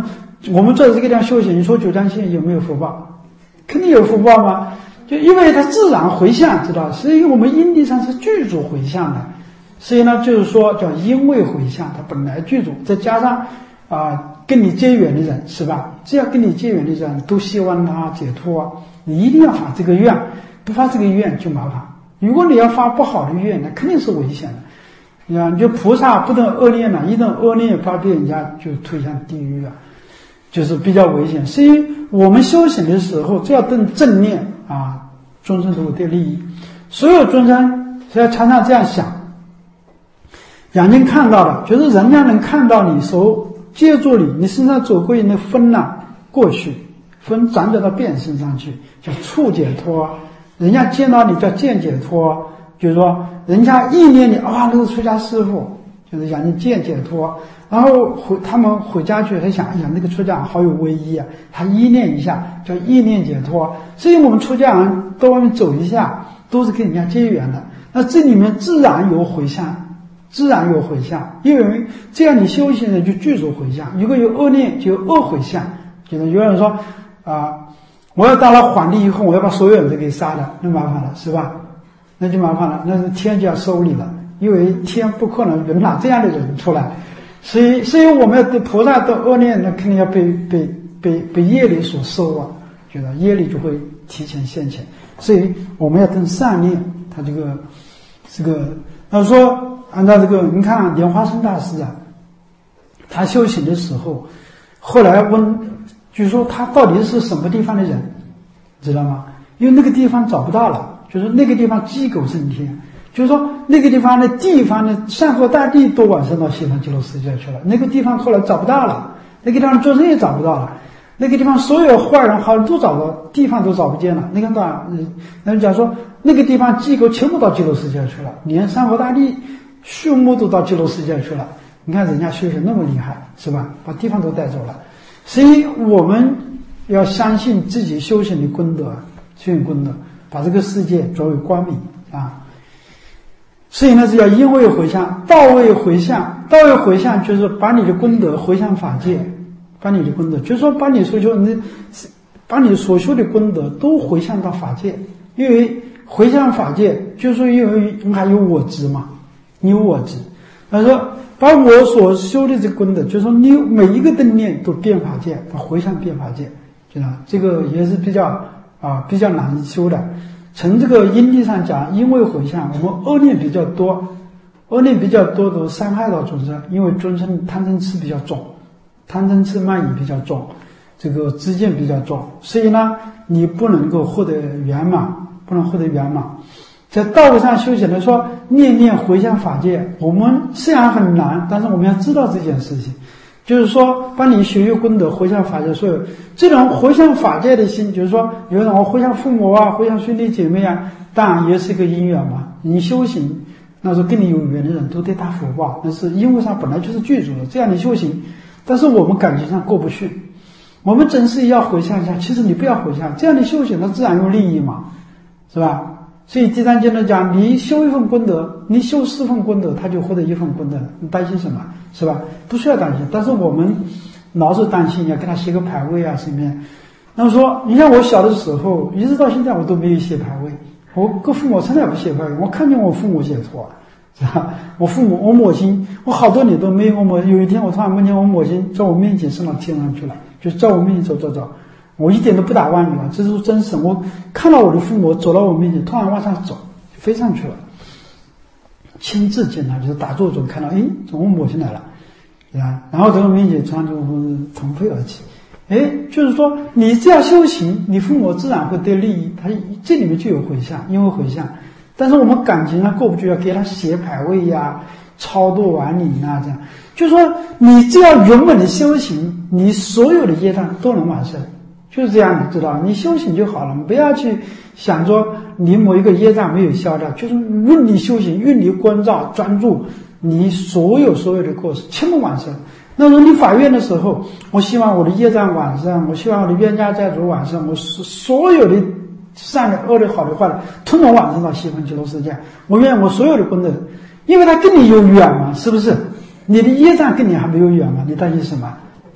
我们做这个地方修行，你说九江县有没有福报？肯定有福报吗？就因为它自然回向，知道？所以我们因地上是具足回向的，所以呢，就是说叫因为回向，它本来具足，再加上啊、呃、跟你结缘的人是吧？只要跟你结缘的人都希望他解脱，你一定要发这个愿，不发这个愿就麻烦。如果你要发不好的愿，那肯定是危险的。你看，就菩萨不等恶念了，一等恶念发被人家就推向地狱啊，就是比较危险。所以我们修行的时候，只要动正念啊，众生都会得利益。所有众生只要常常这样想，眼睛看到的，就是人家能看到你手接住你，你身上走过那风呐过去，风转转到变身上去，叫触解脱。人家见到你叫见解脱，就是说人家意念你啊，那个出家师父，就是讲你见解脱。然后回他们回家去还想，哎呀，那个出家人好有威仪啊，他意念一下叫意念解脱。所以我们出家人到外面走一下，都是跟人家结缘的。那这里面自然有回向，自然有回向，因为这样你修行的就具足回向。如果有恶念，就有恶回向。就是有人说啊、呃，我要当了皇帝以后，我要把所有人都给杀了，那麻烦了，是吧？那就麻烦了，那是天就要收你了，因为天不可能容纳这样的人出来。所以，所以我们要对菩萨的恶念，那肯定要被被被被业力所收啊，觉得业力就会提前现前。所以我们要动善念，他这个这个，他说按照这个，你看莲花生大师啊，他修行的时候，后来问，据说他到底是什么地方的人，知道吗？因为那个地方找不到了，就是那个地方鸡狗升天。就是说，那个地方的地方的山河大地都往生到西方极乐世界去了。那个地方后来找不到了，那个地方众生也找不到了，那个地方所有坏人好人都找不到，地方都找不见了。那个当然，那假如说那个地方鸡狗全部到极乐世界去了，连山河大地、树木都到极乐世界去了。你看人家修行那么厉害，是吧？把地方都带走了。所以我们要相信自己修行的功德，修行功德，把这个世界作为光明啊。所以呢，是要因位回向，到位回向，到位回向就是把你的功德回向法界，把你的功德，就是说把你所修你把你所修的功德都回向到法界，因为回向法界就是说因为还有我执嘛，你有我执，他说把我所修的这个功德，就是说你每一个灯念都变法界，把回向变法界，知道这个也是比较啊比较难修的。从这个因地上讲，因为回向，我们恶念比较多，恶念比较多都伤害到众生，因为众生贪嗔痴比较重，贪嗔痴慢疑比较重，这个知见比较重，所以呢，你不能够获得圆满，不能获得圆满。在道路上修行的说，念念回向法界，我们虽然很难，但是我们要知道这件事情。就是说，把你学有功德回向法界，所有这种回向法界的心，就是说，有人我回向父母啊，回向兄弟姐妹啊，当然也是一个因缘嘛。你修行，那时候跟你有缘的人都得大福报，那是因为上本来就是具足的，这样你修行。但是我们感情上过不去，我们真是要回向一下。其实你不要回向，这样你修行，那自然有利益嘛，是吧？所以第三经呢讲，你修一份功德，你修四份功德，他就获得一份功德，你担心什么？是吧？不需要担心。但是我们老是担心要给他写个牌位啊，身边。那么说，你像我小的时候，一直到现在我都没有写牌位，我跟父母从来不写牌位，我看见我父母解脱，是吧？我父母，我母亲，我好多年都没有我母。有一天我突然梦见我母亲在我面前升到天上去了，就在我面前走走走。我一点都不打妄语啊，这是真实。我看到我的父母走到我面前，突然往上走，飞上去了，亲自见他，就是打坐中看到，诶，怎么我母亲来了，对吧？然后在我面前突然就腾飞而起。诶，就是说你这样修行，你父母自然会得利益，他这里面就有回向，因为回向。但是我们感情上过不去，要给他写牌位呀、超度完灵啊，这样。就是说你只要圆满的修行，你所有的业障都能完成。就是这样的，知道？你修行就好了，不要去想说你某一个业障没有消掉，就是用你修行，用你关照专注，你所有所有的过失全部完成。那时候你法院的时候，我希望我的业障完生，我希望我的冤家债主完生，我所有的善的、恶的、好的、坏的，统统完成到西方极乐世界。我愿我所有的功德，因为他跟你有缘嘛，是不是？你的业障跟你还没有缘嘛，你担心什么？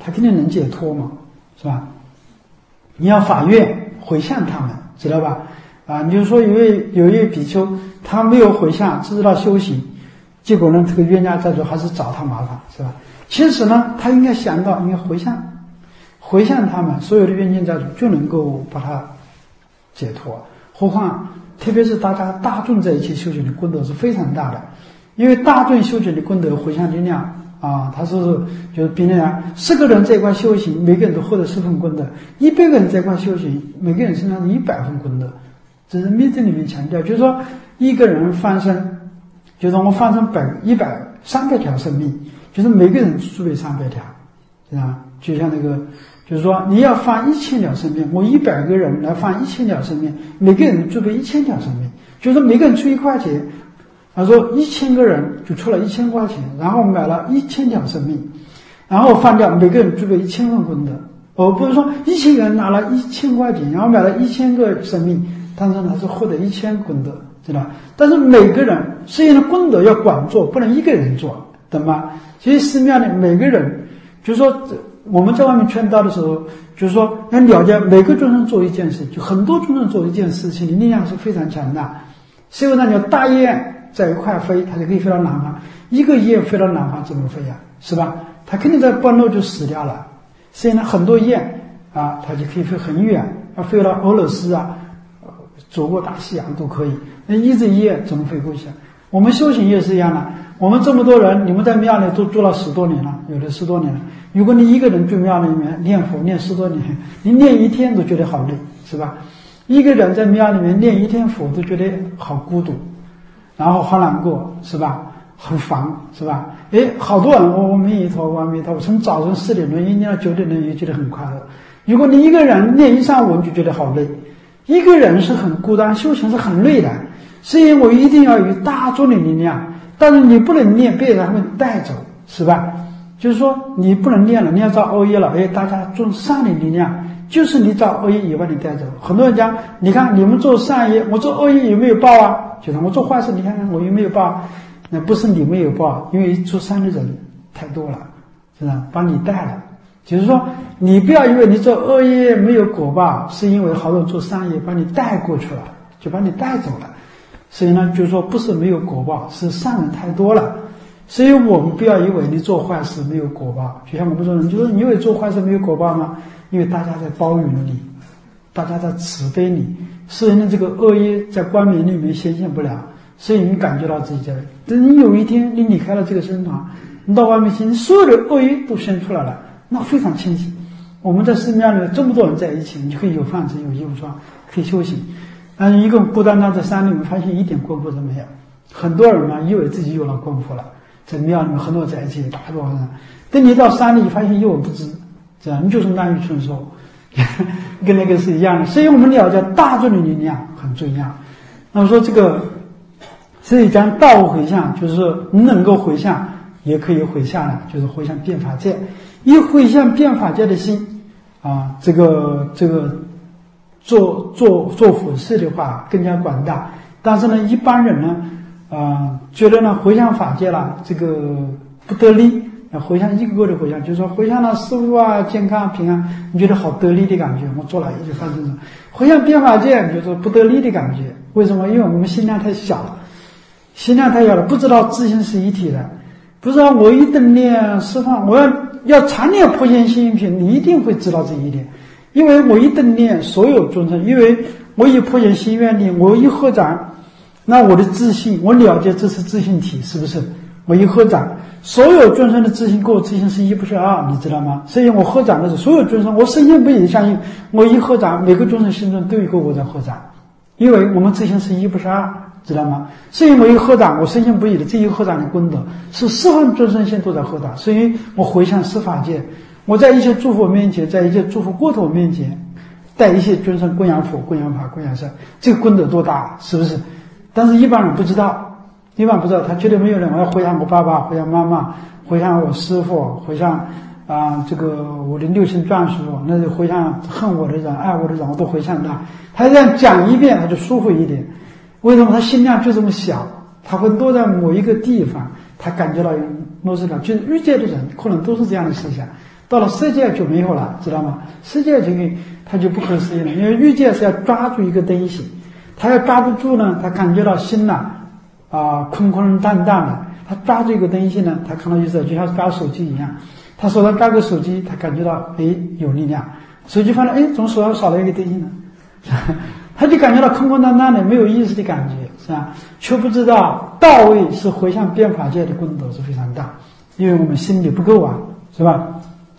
他肯定能解脱嘛，是吧？你要发愿回向他们，知道吧？啊，你就说有一位有一位比丘，他没有回向，只知道修行，结果呢，这个冤家债主还是找他麻烦，是吧？其实呢，他应该想到应该回向，回向他们，所有的冤家债主就能够把他解脱。何况特别是大家大众在一起修行的功德是非常大的，因为大众修行的功德回向力量啊，他说就是比如讲十个人在一块修行，每个人都获得十分功德；一百个人在一块修行，每个人身上是一百分功德。这是密宗里面强调，就是说一个人放生，就是我放生百一百三百条生命，就是每个人具备三百条，对吧？就像那个，就是说你要放一千条生命，我一百个人来放一千条生命，每个人具备一千条生命，就是每个人出一块钱，他说一千个人就出了一千块钱，然后买了一千条生命，然后放掉每个人具备一千份功德。我不是说一千个人拿了一千块钱，然后买了一千个生命。但是他是获得一千功德，知道吧？但是每个人实际上功德要广做，不能一个人做，懂吗？所以寺庙里每个人，就是说我们在外面劝导的时候，就是说要了解每个众生做一件事，就很多众生做一件事情的力量是非常强大。所以呢，你要大雁在一块飞，它就可以飞到南方；一个雁飞到南方怎么飞呀？是吧？它肯定在半路就死掉了。所以呢，很多雁啊，它就可以飞很远，要飞到俄罗斯啊。走过大西洋都可以，那一只雁怎么飞过去？我们修行也是一样的。我们这么多人，你们在庙里都住了十多年了，有的十多年了。如果你一个人住庙里面念佛念十多年，你念一天都觉得好累，是吧？一个人在庙里面念一天佛都觉得好孤独，然后好难过，是吧？很烦，是吧？诶，好多人我阿弥陀佛阿弥陀佛，从早晨四点钟一念到九点钟也觉得很快乐。如果你一个人念一上午，你就觉得好累。一个人是很孤单，修行是很累的，所以我一定要有大众的力量，但是你不能念被他们带走，是吧？就是说你不能念了，你要造恶业了，哎，大家种善的力量，就是你造恶业也把你带走。很多人讲，你看你们做善业，我做恶业有没有报啊？就是我做坏事，你看看我有没有报？那不是你没有报，因为做善的人太多了，是吧？把你带了。就是说，你不要以为你做恶业没有果报，是因为好多人做善业把你带过去了，就把你带走了。所以呢，就是说不是没有果报，是善人太多了。所以我们不要以为你做坏事没有果报，就像我们说人，就说你以为做坏事没有果报吗？因为大家在包容你，大家在慈悲你，所以呢，这个恶业在光明里面显现不了，所以你感觉到自己在。等你有一天你离开了这个身团，你到外面去，你所有的恶业都生出来了。那非常清晰。我们在寺庙里这么多人在一起，你就可以有饭吃有衣服穿，可以修行。但是一个孤单单在山里面，发现一点功夫都没有。很多人呢以为自己有了功夫了，在庙里面很多人在一起，大多少人，等你到山里发现一文不值，这样你就是滥竽充数，跟那个是一样的。所以我们了解大众的力量很重要。那么说这个，所以讲道回向，就是说你能够回向。也可以回向了，就是回向遍法界。一回向遍法界的心啊，这个这个做做做佛事的话更加广大。但是呢，一般人呢，啊，觉得呢回向法界了，这个不得力。回向一个个的回向，就是说回向了师父啊，健康平安，你觉得好得力的感觉。我做了一句放生者，回向遍法界，你就说不得力的感觉。为什么？因为我们心量太小了，心量太小了，不知道自性是一体的。不是啊，我一等念释放，我要要常念破现心品，你一定会知道这一点。因为我一等念所有众生，因为我以破现心愿力，我一合掌，那我的自信，我了解这是自性体，是不是？我一合掌，所有众生的自性跟我自性是一不是二，你知道吗？所以我合掌的时候，所有众生，我深信不疑的相信，我一合掌，每个众生心中都有一个我在合掌，因为我们自性是一不是二。知道吗？所以我一合掌，我深信不疑的这一合掌的功德是十万众生心都在合掌，所以我回向十法界，我在一切诸佛面前，在一切诸佛国土面前，带一切众生供养佛、供养法、供养僧，这个功德多大，是不是？但是一般人不知道，一般不知道，他绝对没有人我要回向我爸爸、回向妈妈、回向我师父、回向啊、呃、这个我的六亲眷属，那就回向恨我的人、爱我的人，我都回向他。他这样讲一遍，他就舒服一点。为什么他心量就这么小？他会落在某一个地方，他感觉到落实了。就是欲界的人可能都是这样的思想， 到了色界就没有了，知道吗？色界这个它就不可思议了，因为欲界是要抓住一个东西，他要抓不住呢，他感觉到心呐啊、呃、空空荡荡的，他抓住一个东西呢，他看到意思就像抓手机一样，他手上抓个手机，他感觉到哎有力量，手机放了，哎怎么手上少了一个东西呢？他就感觉到空空荡荡的没有意思的感觉，是吧？却不知道到位是回向变法界的功德是非常大，因为我们心里不够啊，是吧？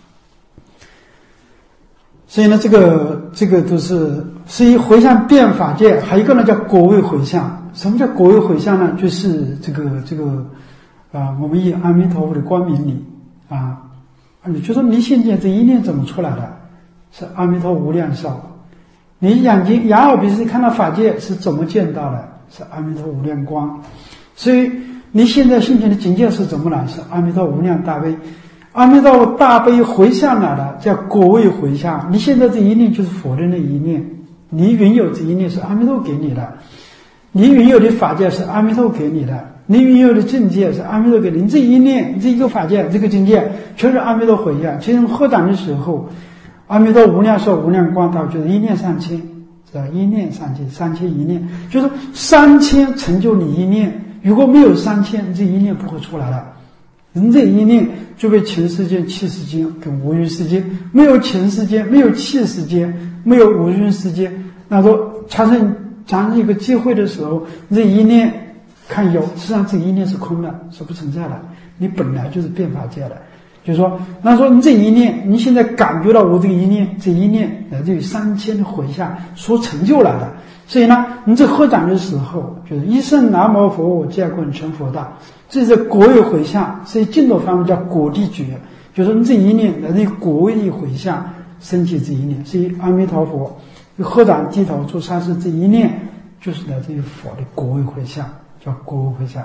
所以呢，这个这个都是是以回向变法界，还有一个呢叫果位回向。什么叫果位回向呢？就是这个这个啊、呃，我们以阿弥陀佛的光明里啊，你就说你现在这一念怎么出来的？是阿弥陀无量寿。你眼睛眼耳鼻舌看到法界是怎么见到的？是阿弥陀无量光。所以你现在心情的境界是怎么来？是阿弥陀无量大悲。阿弥陀佛大悲回向来了，叫果位回向。你现在这一念就是佛的那一念，你拥有这一念是阿弥陀给你的，你拥有的法界是阿弥陀给你的，你拥有的境界是阿弥陀给你。你这一念这一个法界这个境界全是阿弥陀回向。其实合掌的时候，阿弥陀无量寿无量光道就是一念三千，是吧？一念三千，三千一念，就是三千成就你一念。如果没有三千，这一念不会出来的。人这一念就被情世间、气世间跟无欲世间，没有情世间，没有气世间，没有无欲世间，那说产生产生一个机会的时候，这一念看有，实际上这一念是空的，是不存在的。你本来就是变法界的，就是说，那说你这一念，你现在感觉到我这个一念，这一念呃，这有三千的回向所成就来的。所以呢，你这合掌的时候，就是一声南无佛，我见过成佛道。这是果位回向，所以净土方面叫果地觉，就是你这一念的这果位的回向升起这一念，所以阿弥陀佛合掌低头做善事，这一念就是来自于佛的果位回向，叫果位回向。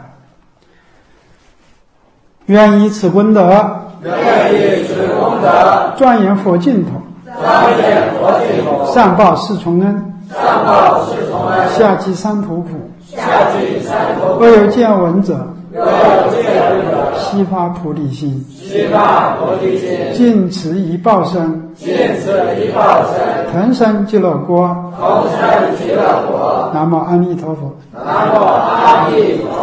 愿以此功德， 愿以此功德， 庄严佛净土， 庄严佛净土， 上报四重恩， 上报四重恩， 下济三途苦， 下济三途苦， 若有见闻者， 若有见闻者， 悉发菩提心， 悉发菩提心， 尽此一报身， 尽此一报身， 腾生极乐国。 同生极乐国。 南无阿弥陀佛。 南无阿弥陀佛。